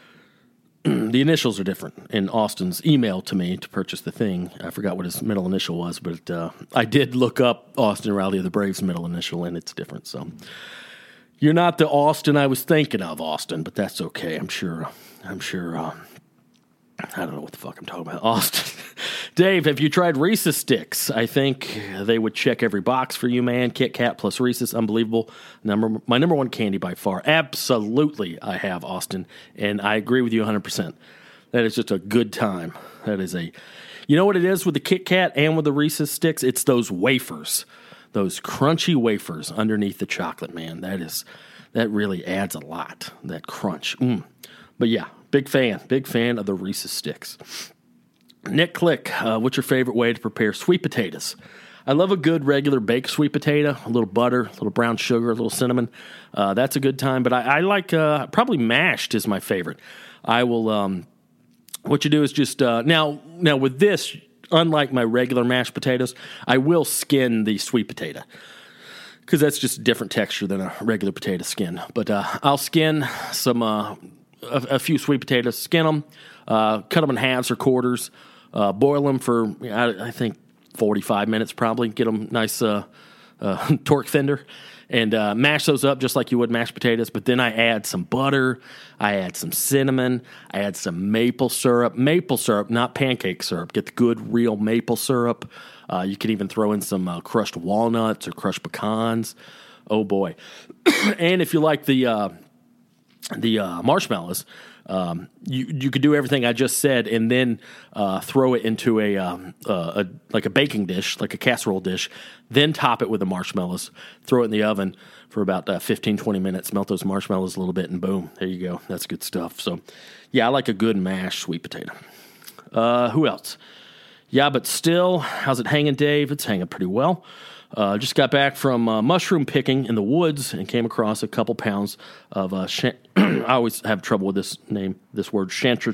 the initials are different. In Austin's email to me to purchase the thing, I forgot what his middle initial was, but uh, I did look up Austin Riley of the Braves' middle initial, and it's different. So you're not the Austin I was thinking of, Austin, but that's okay. I'm sure. I'm sure. Uh, I don't know what the fuck I'm talking about. Austin. Dave, have you tried Reese's Sticks? I think they would check every box for you, man. Kit Kat plus Reese's, unbelievable. Number, my number one candy by far. Absolutely, I have, Austin, and I agree with you one hundred percent. That is just a good time. That is a, you know what it is with the Kit Kat and with the Reese's Sticks? It's those wafers, those crunchy wafers underneath the chocolate, man. That is, that really adds a lot, that crunch. Mm. But yeah, big fan, big fan of the Reese's Sticks. Nick Click, uh, what's your favorite way to prepare sweet potatoes? I love a good regular baked sweet potato, a little butter, a little brown sugar, a little cinnamon. Uh, that's a good time, but I, I like, uh, probably mashed is my favorite. I will, um, what you do is just, uh, now, now with this, unlike my regular mashed potatoes, I will skin the sweet potato, because that's just a different texture than a regular potato skin. But uh, I'll skin some, uh, a, a few sweet potatoes, skin them, uh, cut them in halves or quarters, uh, boil them for, I, I think, forty-five minutes probably, get them nice uh, uh, torque fender, and uh, mash those up just like you would mashed potatoes. But then I add some butter, I add some cinnamon, I add some maple syrup. Maple syrup, not pancake syrup. Get the good, real maple syrup. Uh, you can even throw in some uh, crushed walnuts or crushed pecans. Oh, boy. And if you like the uh, the uh, marshmallows, um, you you could do everything I just said, and then uh, throw it into a, um, uh, a like a baking dish, like a casserole dish. Then top it with the marshmallows. Throw it in the oven for about uh, fifteen, twenty minutes. Melt those marshmallows a little bit, and boom, there you go. That's good stuff. So, yeah, I like a good mashed sweet potato. Uh, who else? Yeah, but still, how's it hanging, Dave? It's hanging pretty well. Uh, just got back from uh, mushroom picking in the woods and came across a couple pounds of uh, shan- I always have trouble with this name, this word, chanter-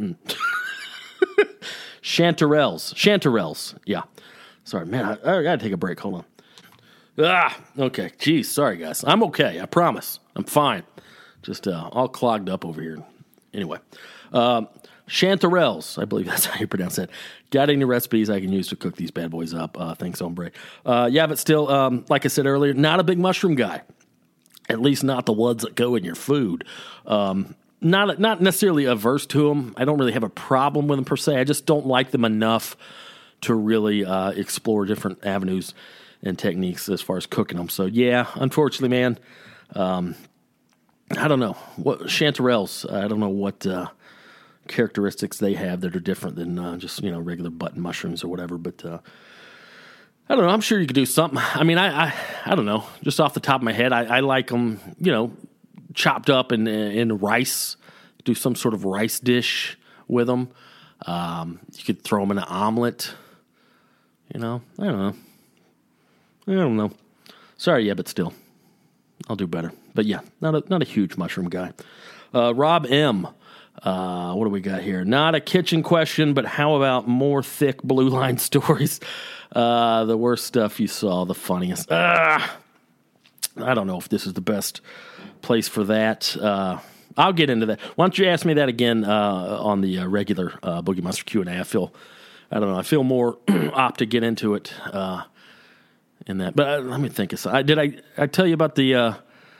chanterelles. Chanterelles, yeah. Sorry, man, I, I got to take a break. Hold on. Ah, okay. Jeez, sorry, guys. I'm okay, I promise. I'm fine. Just uh, all clogged up over here. Anyway, um, chanterelles, I believe that's how you pronounce that. Got any recipes I can use to cook these bad boys up? Uh, thanks, hombre. Uh, yeah, but still, um, like I said earlier, not a big mushroom guy. At least not the ones that go in your food. Um, not not necessarily averse to them. I don't really have a problem with them per se. I just don't like them enough to really uh, explore different avenues and techniques as far as cooking them. So, yeah, unfortunately, man, um, I don't know. What chanterelles, I don't know what... Uh, characteristics they have that are different than uh, just, you know, regular button mushrooms or whatever. But uh, I don't know. I'm sure you could do something. I mean, I I, I don't know. Just off the top of my head, I, I like them, you know, chopped up in in rice. Do some sort of rice dish with them. Um, you could throw them in an omelet. You know, I don't know. I don't know. Sorry, yeah, but still, I'll do better. But yeah, not a not a huge mushroom guy. Uh, Rob M. Uh, what do we got here? Not a kitchen question, but how about more thick blue line stories? Uh, the worst stuff you saw, the funniest. Uh, I don't know if this is the best place for that. Uh, I'll get into that. Why don't you ask me that again uh, on the uh, regular uh, Boogie Monster Q and A? I feel, I don't know, I feel more apt to get into it uh, in that. But uh, let me think. I, did I, I tell you about the... Uh,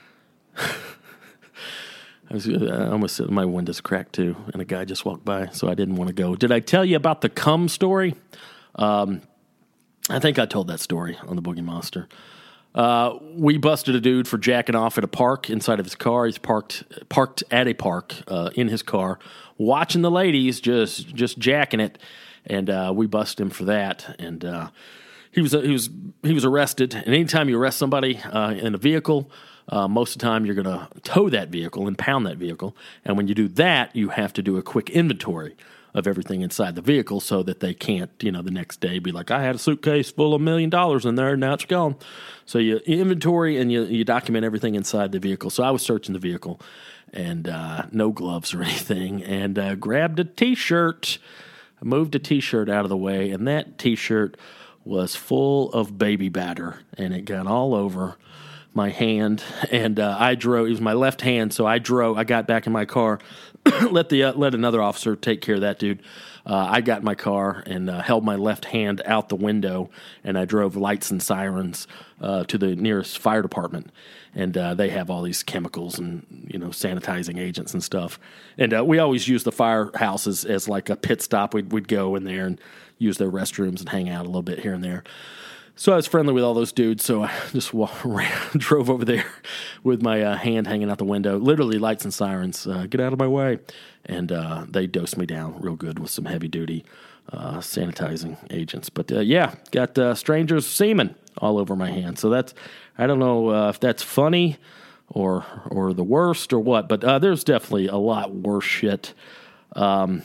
I was I almost said my window's cracked too, and a guy just walked by, so I didn't want to go. Did I tell you about the cum story? Um, I think I told that story on the Boogie Monster. Uh, we busted a dude for jacking off at a park inside of his car. He's parked parked at a park uh, in his car, watching the ladies just just jacking it, and uh, we busted him for that. And uh, he was he was he was arrested. And anytime you arrest somebody uh, in a vehicle, Uh, most of the time, you're going to tow that vehicle, impound that vehicle. And when you do that, you have to do a quick inventory of everything inside the vehicle so that they can't, you know, the next day be like, I had a suitcase full of a million dollars in there, and now it's gone. So you inventory and you, you document everything inside the vehicle. So I was searching the vehicle, and uh, no gloves or anything, and uh, grabbed a T-shirt. I moved a T-shirt out of the way, and that T-shirt was full of baby batter, and it got all over my hand, and uh, I drove. It was my left hand, so I drove. I got back in my car, let the uh, let another officer take care of that dude. Uh, I got in my car and uh, held my left hand out the window, and I drove lights and sirens uh, to the nearest fire department. And uh, they have all these chemicals and, you know, sanitizing agents and stuff. And uh, we always use the firehouse as, as like a pit stop. We'd, we'd go in there and use their restrooms and hang out a little bit here and there. So I was friendly with all those dudes, so I just walk, ran, drove over there with my uh, hand hanging out the window, literally lights and sirens, uh, get out of my way. And uh, they dosed me down real good with some heavy-duty uh, sanitizing agents. But, uh, yeah, got uh, strangers' semen all over my hand. So that's, I don't know uh, if that's funny or or the worst or what, but uh, there's definitely a lot worse shit. Um,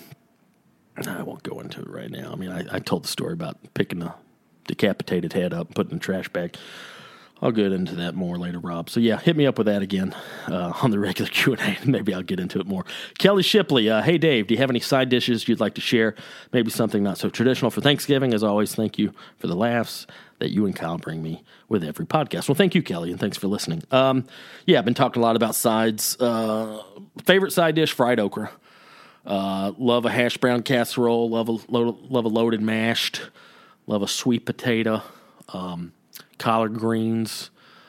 I won't go into it right now. I mean, I, I told the story about picking the decapitated head up and putting it in a trash bag. I'll get into that more later, Rob. So, yeah, hit me up with that again uh, on the regular Q and A. Maybe I'll get into it more. Kelly Shipley, uh, hey, Dave, do you have any side dishes you'd like to share? Maybe something not so traditional for Thanksgiving. As always, thank you for the laughs that you and Kyle bring me with every podcast. Well, thank you, Kelly, and thanks for listening. Um, yeah, I've been talking a lot about sides. Uh, favorite side dish, fried okra. Uh, love a hash brown casserole. Love a, love a loaded mashed. Love a sweet potato. Um collard greens.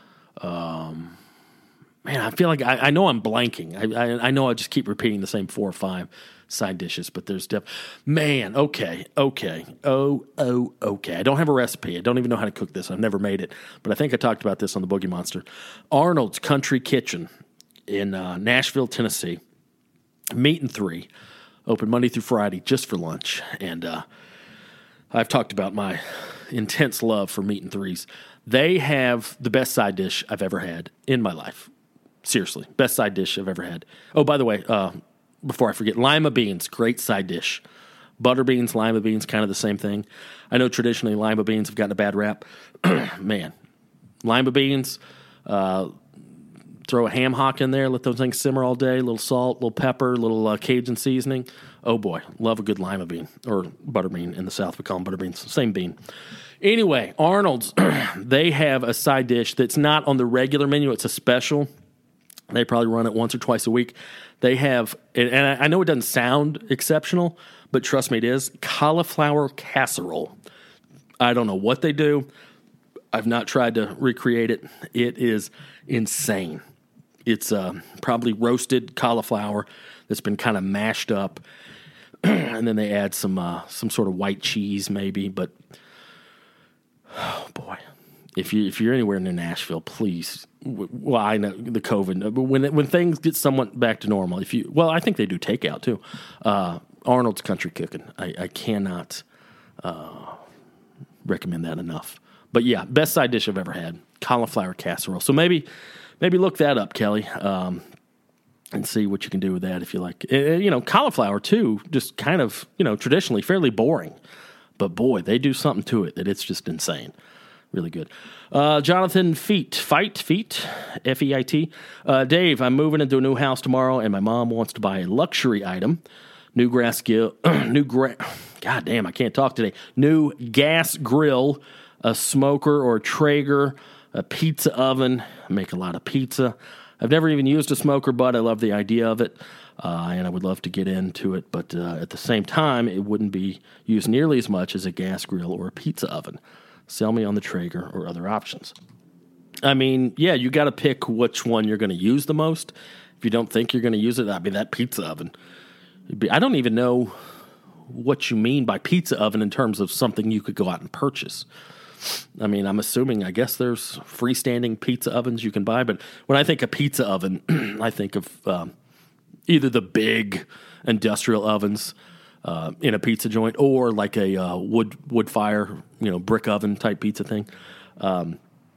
Um, man, I feel like I, I know I'm blanking. I, I I know I just keep repeating the same four or five side dishes, but there's def. Man, okay, okay, oh, oh, okay. I don't have a recipe. I don't even know how to cook this. I've never made it, but I think I talked about this on the Boogie Monster. Arnold's Country Kitchen in uh, Nashville, Tennessee. Meat and Three, open Monday through Friday just for lunch. And uh, I've talked about my intense love for Meat and Threes. They have the best side dish I've ever had in my life. Seriously, best side dish I've ever had. Oh, by the way, uh, before I forget, lima beans, great side dish. Butter beans, lima beans, kind of the same thing. I know traditionally lima beans have gotten a bad rap. Man, lima beans, uh, throw a ham hock in there, let those things simmer all day, a little salt, a little pepper, a little uh, Cajun seasoning. Oh boy, love a good lima bean, or butter bean. In the South we call them butter beans, same bean. Anyway, Arnold's, they have a side dish that's not on the regular menu, it's a special. They probably run it once or twice a week. They have, and I know it doesn't sound exceptional, but trust me, it is, cauliflower casserole. I don't know what they do. I've not tried to recreate it. It is insane. It's uh, probably roasted cauliflower that's been kind of mashed up, and then they add some uh, some sort of white cheese maybe. But oh boy, if you if you're anywhere near Nashville, please. Well, I know the COVID, but when when things get somewhat back to normal, if you well, I think they do takeout too. Uh, Arnold's Country Cooking. I, I cannot uh, recommend that enough. But yeah, best side dish I've ever had, cauliflower casserole. So maybe maybe look that up, Kelly, um, and see what you can do with that if you like. Uh, you know, cauliflower too, just kind of, you know, traditionally fairly boring. But boy, they do something to it that it's just insane. Really good. Uh, Jonathan Feet, Fight, Feet, F E I T. Uh, Dave, I'm moving into a new house tomorrow, and my mom wants to buy a luxury item. New grass grill, new gra- God damn, I can't talk today. New gas grill, a smoker or a Traeger, a pizza oven. I make a lot of pizza. I've never even used a smoker, but I love the idea of it, uh, and I would love to get into it. But uh, at the same time, it wouldn't be used nearly as much as a gas grill or a pizza oven. Sell me on the Traeger or other options. I mean, yeah, you got to pick which one you're going to use the most. If you don't think you're going to use it, I mean, that pizza oven. Be, I don't even know what you mean by pizza oven in terms of something you could go out and purchase. I mean, I'm assuming, I guess there's freestanding pizza ovens you can buy, but when I think of pizza oven, I think of um, either the big industrial ovens uh, in a pizza joint or like a uh, wood wood fire, you know, brick oven type pizza thing. Um,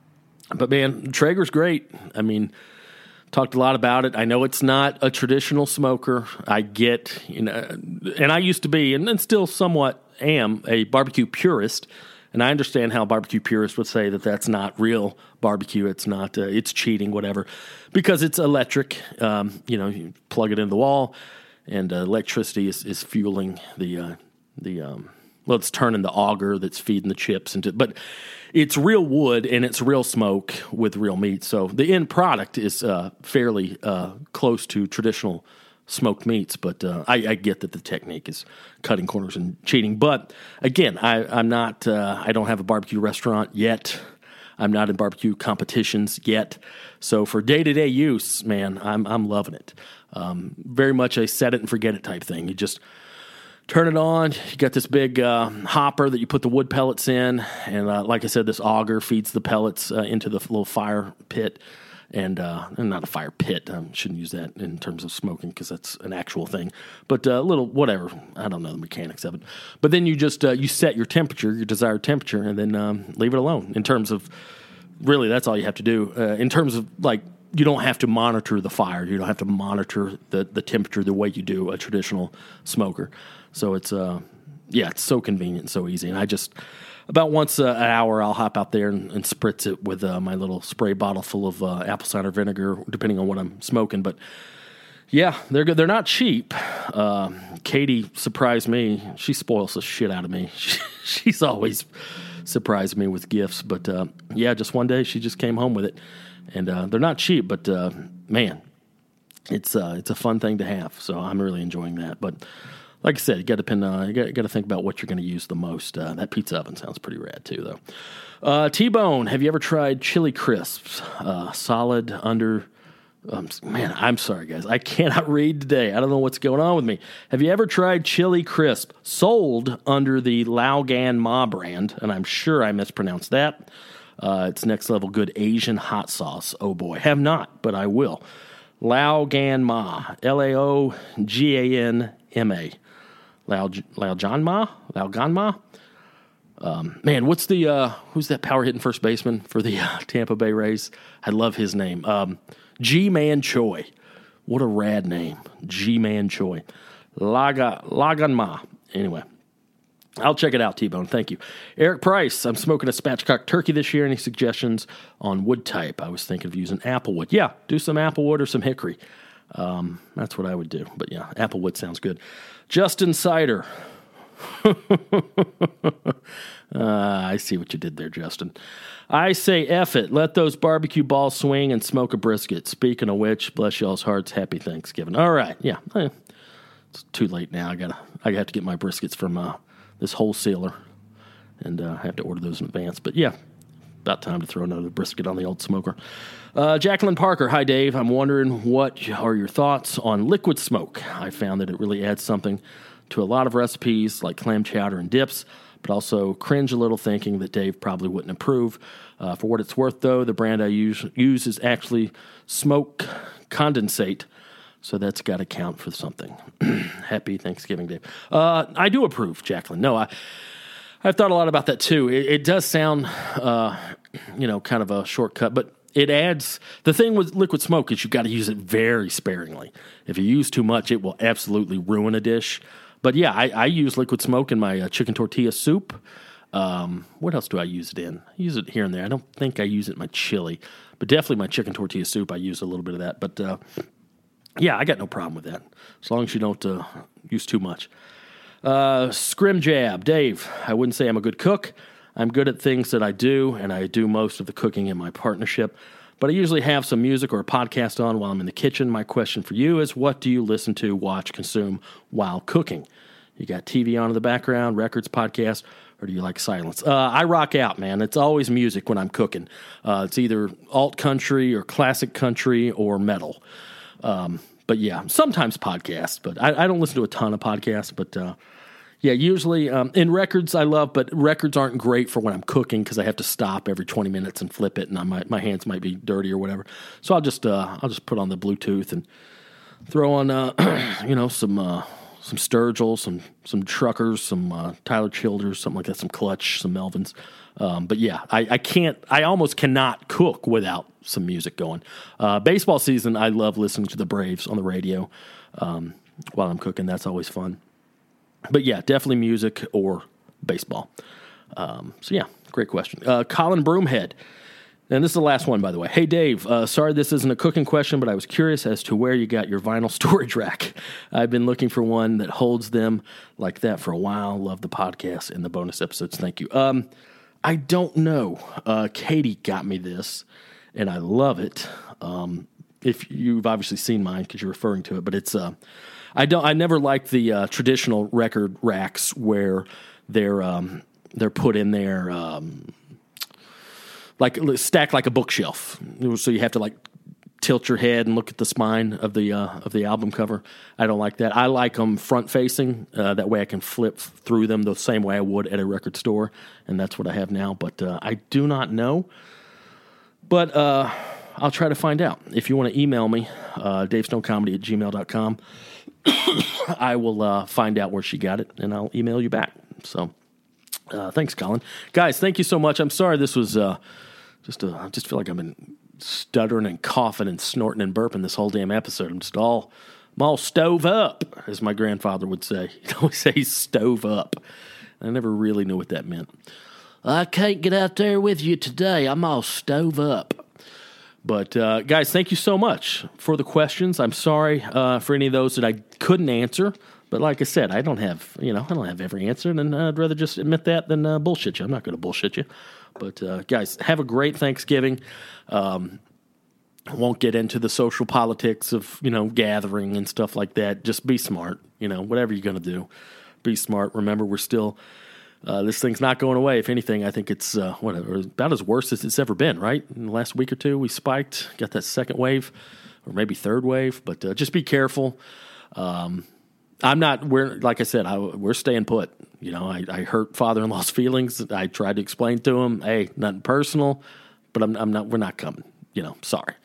but man, Traeger's great. I mean, talked a lot about it. I know it's not a traditional smoker. I get, you know, and I used to be, and, and still somewhat am, a barbecue purist. And I understand how barbecue purists would say that that's not real barbecue. It's not, uh, it's cheating, whatever, because it's electric. Um, you know, you plug it in the wall, and uh, electricity is, is fueling the, uh, the um, well, it's turning the auger that's feeding the chips into, but it's real wood and it's real smoke with real meat. So the end product is uh, fairly uh, close to traditional smoked meats, but uh, I, I get that the technique is cutting corners and cheating. But again, I, I'm not. Uh, I don't have a barbecue restaurant yet. I'm not in barbecue competitions yet. So for day to day use, man, I'm I'm loving it. Um, very much a set it and forget it type thing. You just turn it on. You got this big uh, hopper that you put the wood pellets in, and uh, like I said, this auger feeds the pellets uh, into the little fire pit. And, uh, and not a fire pit. I shouldn't use that in terms of smoking because that's an actual thing. But a uh, little, whatever. I don't know the mechanics of it. But then you just, uh, you set your temperature, your desired temperature, and then um, leave it alone. In terms of, really, that's all you have to do. Uh, in terms of, like, you don't have to monitor the fire. You don't have to monitor the, the temperature the way you do a traditional smoker. So it's, uh, yeah, it's so convenient and so easy. And I just... About once uh, an hour, I'll hop out there and, and spritz it with uh, my little spray bottle full of uh, apple cider vinegar, depending on what I'm smoking. But yeah, they're good. They're not cheap. Uh, Katie surprised me. She spoils the shit out of me. She, she's always surprised me with gifts. But uh, yeah, just one day she just came home with it, and uh, they're not cheap. But uh, man, it's uh, it's a fun thing to have. So I'm really enjoying that. But like I said, you got to depend. Uh, you got, got to think about what you're going to use the most. Uh, that pizza oven sounds pretty rad too, though. Uh, T-Bone, have you ever tried chili crisps? Uh, solid under. Um, man, I'm sorry, guys. I cannot read today. I don't know what's going on with me. Have you ever tried chili crisp? Sold under the Laogan Ma brand, and I'm sure I mispronounced that. Uh, it's next level good Asian hot sauce. Oh boy, have not, but I will. Laoganma, L A O G A N M A. Lao Laoganma? Laoganma? Um, man, what's the, uh, who's that power hitting first baseman for the uh, Tampa Bay Rays? I love his name. Um, Ji-Man Choi. What a rad name. Ji-Man Choi. Laga, Laganma. Anyway, I'll check it out, T-Bone. Thank you. Eric Price, I'm smoking a spatchcock turkey this year. Any suggestions on wood type? I was thinking of using applewood. Yeah, do some applewood or some hickory. Um, that's what I would do. But yeah, applewood sounds good. Justin Sider. uh, I see what you did there, Justin. I say F it. Let those barbecue balls swing and smoke a brisket. Speaking of which, bless y'all's hearts. Happy Thanksgiving. All right. Yeah. It's too late now. I gotta, I have to get my briskets from uh, this wholesaler, and uh, I have to order those in advance. But yeah, about time to throw another brisket on the old smoker. Uh, Jacqueline Parker. Hi, Dave. I'm wondering what are your thoughts on liquid smoke? I found that it really adds something to a lot of recipes like clam chowder and dips, but also cringe a little thinking that Dave probably wouldn't approve. Uh, for what it's worth, though, the brand I use, use is actually smoke condensate, so that's got to count for something. Happy Thanksgiving, Dave. Uh, I do approve, Jacqueline. No, I, I've thought a lot about that, too. It, it does sound, uh, you know, kind of a shortcut, but it adds, the thing with liquid smoke is you've got to use it very sparingly. If you use too much, it will absolutely ruin a dish. But yeah, I, I use liquid smoke in my uh, chicken tortilla soup. Um, what else do I use it in? I use it here and there. I don't think I use it in my chili, but definitely my chicken tortilla soup, I use a little bit of that. But uh, yeah, I got no problem with that, as long as you don't uh, use too much. Uh, Scrim Jab, Dave, I wouldn't say I'm a good cook. I'm good at things that I do, and I do most of the cooking in my partnership. But I usually have some music or a podcast on while I'm in the kitchen. My question for you is, what do you listen to, watch, consume while cooking? You got T V on in the background, records, podcasts, or do you like silence? Uh, I rock out, man. It's always music when I'm cooking. Uh, it's either alt country or classic country or metal. Um, but yeah, sometimes podcasts. But I, I don't listen to a ton of podcasts. But uh, yeah, usually um, in records I love, but records aren't great for when I'm cooking because I have to stop every twenty minutes and flip it, and I might, my hands might be dirty or whatever. So I'll just uh, I'll just put on the Bluetooth and throw on uh, you know some. Uh, Some Sturgill, some some Truckers, some uh, Tyler Childers, something like that, some Clutch, some Melvins. Um, but yeah, I, I can't, I almost cannot cook without some music going. Uh, baseball season, I love listening to the Braves on the radio um, while I'm cooking. That's always fun. But yeah, definitely music or baseball. Um, so yeah, great question. Uh, Colin Broomhead. And this is the last one, by the way. Hey, Dave, uh, sorry this isn't a cooking question, but I was curious as to where you got your vinyl storage rack. I've been looking for one that holds them like that for a while. Love the podcast and the bonus episodes. Thank you. Um, I don't know. Uh, Katie got me this, and I love it. Um, if you've obviously seen mine because you're referring to it, but it's uh, I don't. I never liked the uh, traditional record racks where they're um, they're put in there. Um, Like stacked like a bookshelf, so you have to like tilt your head and look at the spine of the uh, of the album cover. I don't like that. I like them front facing. Uh, that way I can flip through them the same way I would at a record store, and that's what I have now. But uh, I do not know. But uh, I'll try to find out. If you want to email me, uh, davestonecomedy at gmail dot com, I will uh, find out where she got it, and I'll email you back. So uh, thanks, Colin. Guys, thank you so much. I'm sorry this was... Uh, Just, uh, I just feel like I've been stuttering and coughing and snorting and burping this whole damn episode. I'm just all, I'm all stove up, as my grandfather would say. He'd always say stove up. I never really knew what that meant. I can't get out there with you today. I'm all stove up. But, uh, guys, thank you so much for the questions. I'm sorry uh, for any of those that I couldn't answer. But like I said, I don't have, you know, I don't have every answer, and I'd rather just admit that than uh, bullshit you. I'm not going to bullshit you. But, uh, guys, have a great Thanksgiving. Um, won't get into the social politics of, you know, gathering and stuff like that. Just be smart, you know, whatever you're going to do. Be smart. Remember, we're still, uh, this thing's not going away. If anything, I think it's uh, whatever, about as worse as it's ever been, right? In the last week or two, we spiked, got that second wave, or maybe third wave. But uh, just be careful. Um I'm not, we're, like I said, I, we're staying put. You know, I, I hurt father-in-law's feelings. I tried to explain to him, hey, nothing personal, but I'm, I'm not, we're not coming. You know, sorry.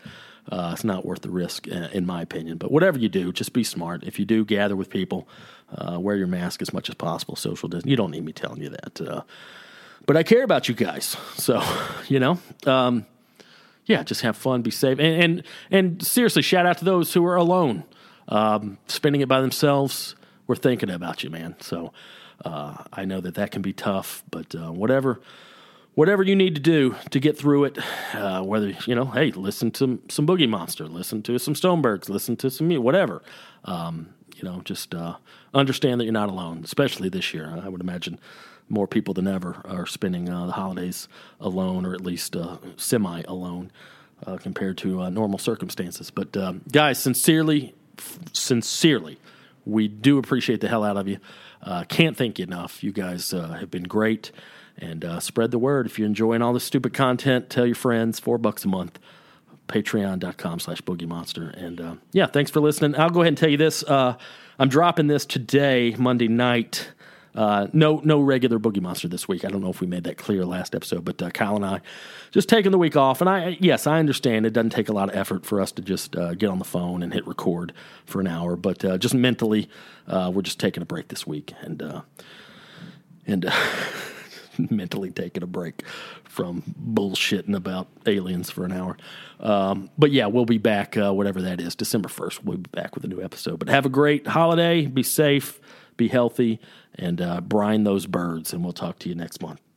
Uh, it's not worth the risk, uh, in my opinion. But whatever you do, just be smart. If you do gather with people, uh, wear your mask as much as possible. Social distance. You don't need me telling you that. Uh, but I care about you guys. So, you know, um, yeah, just have fun, be safe. And, and, and seriously, shout out to those who are alone, um, spending it by themselves. We're thinking about you, man. So uh, I know that that can be tough, but uh, whatever. Whatever you need to do to get through it, uh, whether, you know, hey, listen to some Boogie Monster, listen to some Stonebergs, listen to some, whatever. Um, you know, just uh, understand that you're not alone, especially this year. I would imagine more people than ever are spending uh, the holidays alone, or at least uh, semi-alone uh, compared to uh, normal circumstances. But, um, guys, sincerely, f- sincerely, we do appreciate the hell out of you. Uh, can't thank you enough. You guys uh, have been great. And uh, spread the word. If you're enjoying all this stupid content, tell your friends. Four bucks a month. Patreon.com slash Boogie Monster. And uh, yeah, thanks for listening. I'll go ahead and tell you this. Uh, I'm dropping this today, Monday night. Uh, no no regular Boogie Monster this week. I don't know if we made that clear last episode, but uh, Kyle and I just taking the week off. And I yes, I understand it doesn't take a lot of effort for us to just uh, get on the phone and hit record for an hour. But uh, just mentally, uh, we're just taking a break this week. And, uh, and uh, mentally taking a break from bullshitting about aliens for an hour. Um, but yeah, we'll be back, uh, whatever that is, December first. We'll be back with a new episode. But have a great holiday. Be safe, be healthy, and uh, brine those birds. And we'll talk to you next month.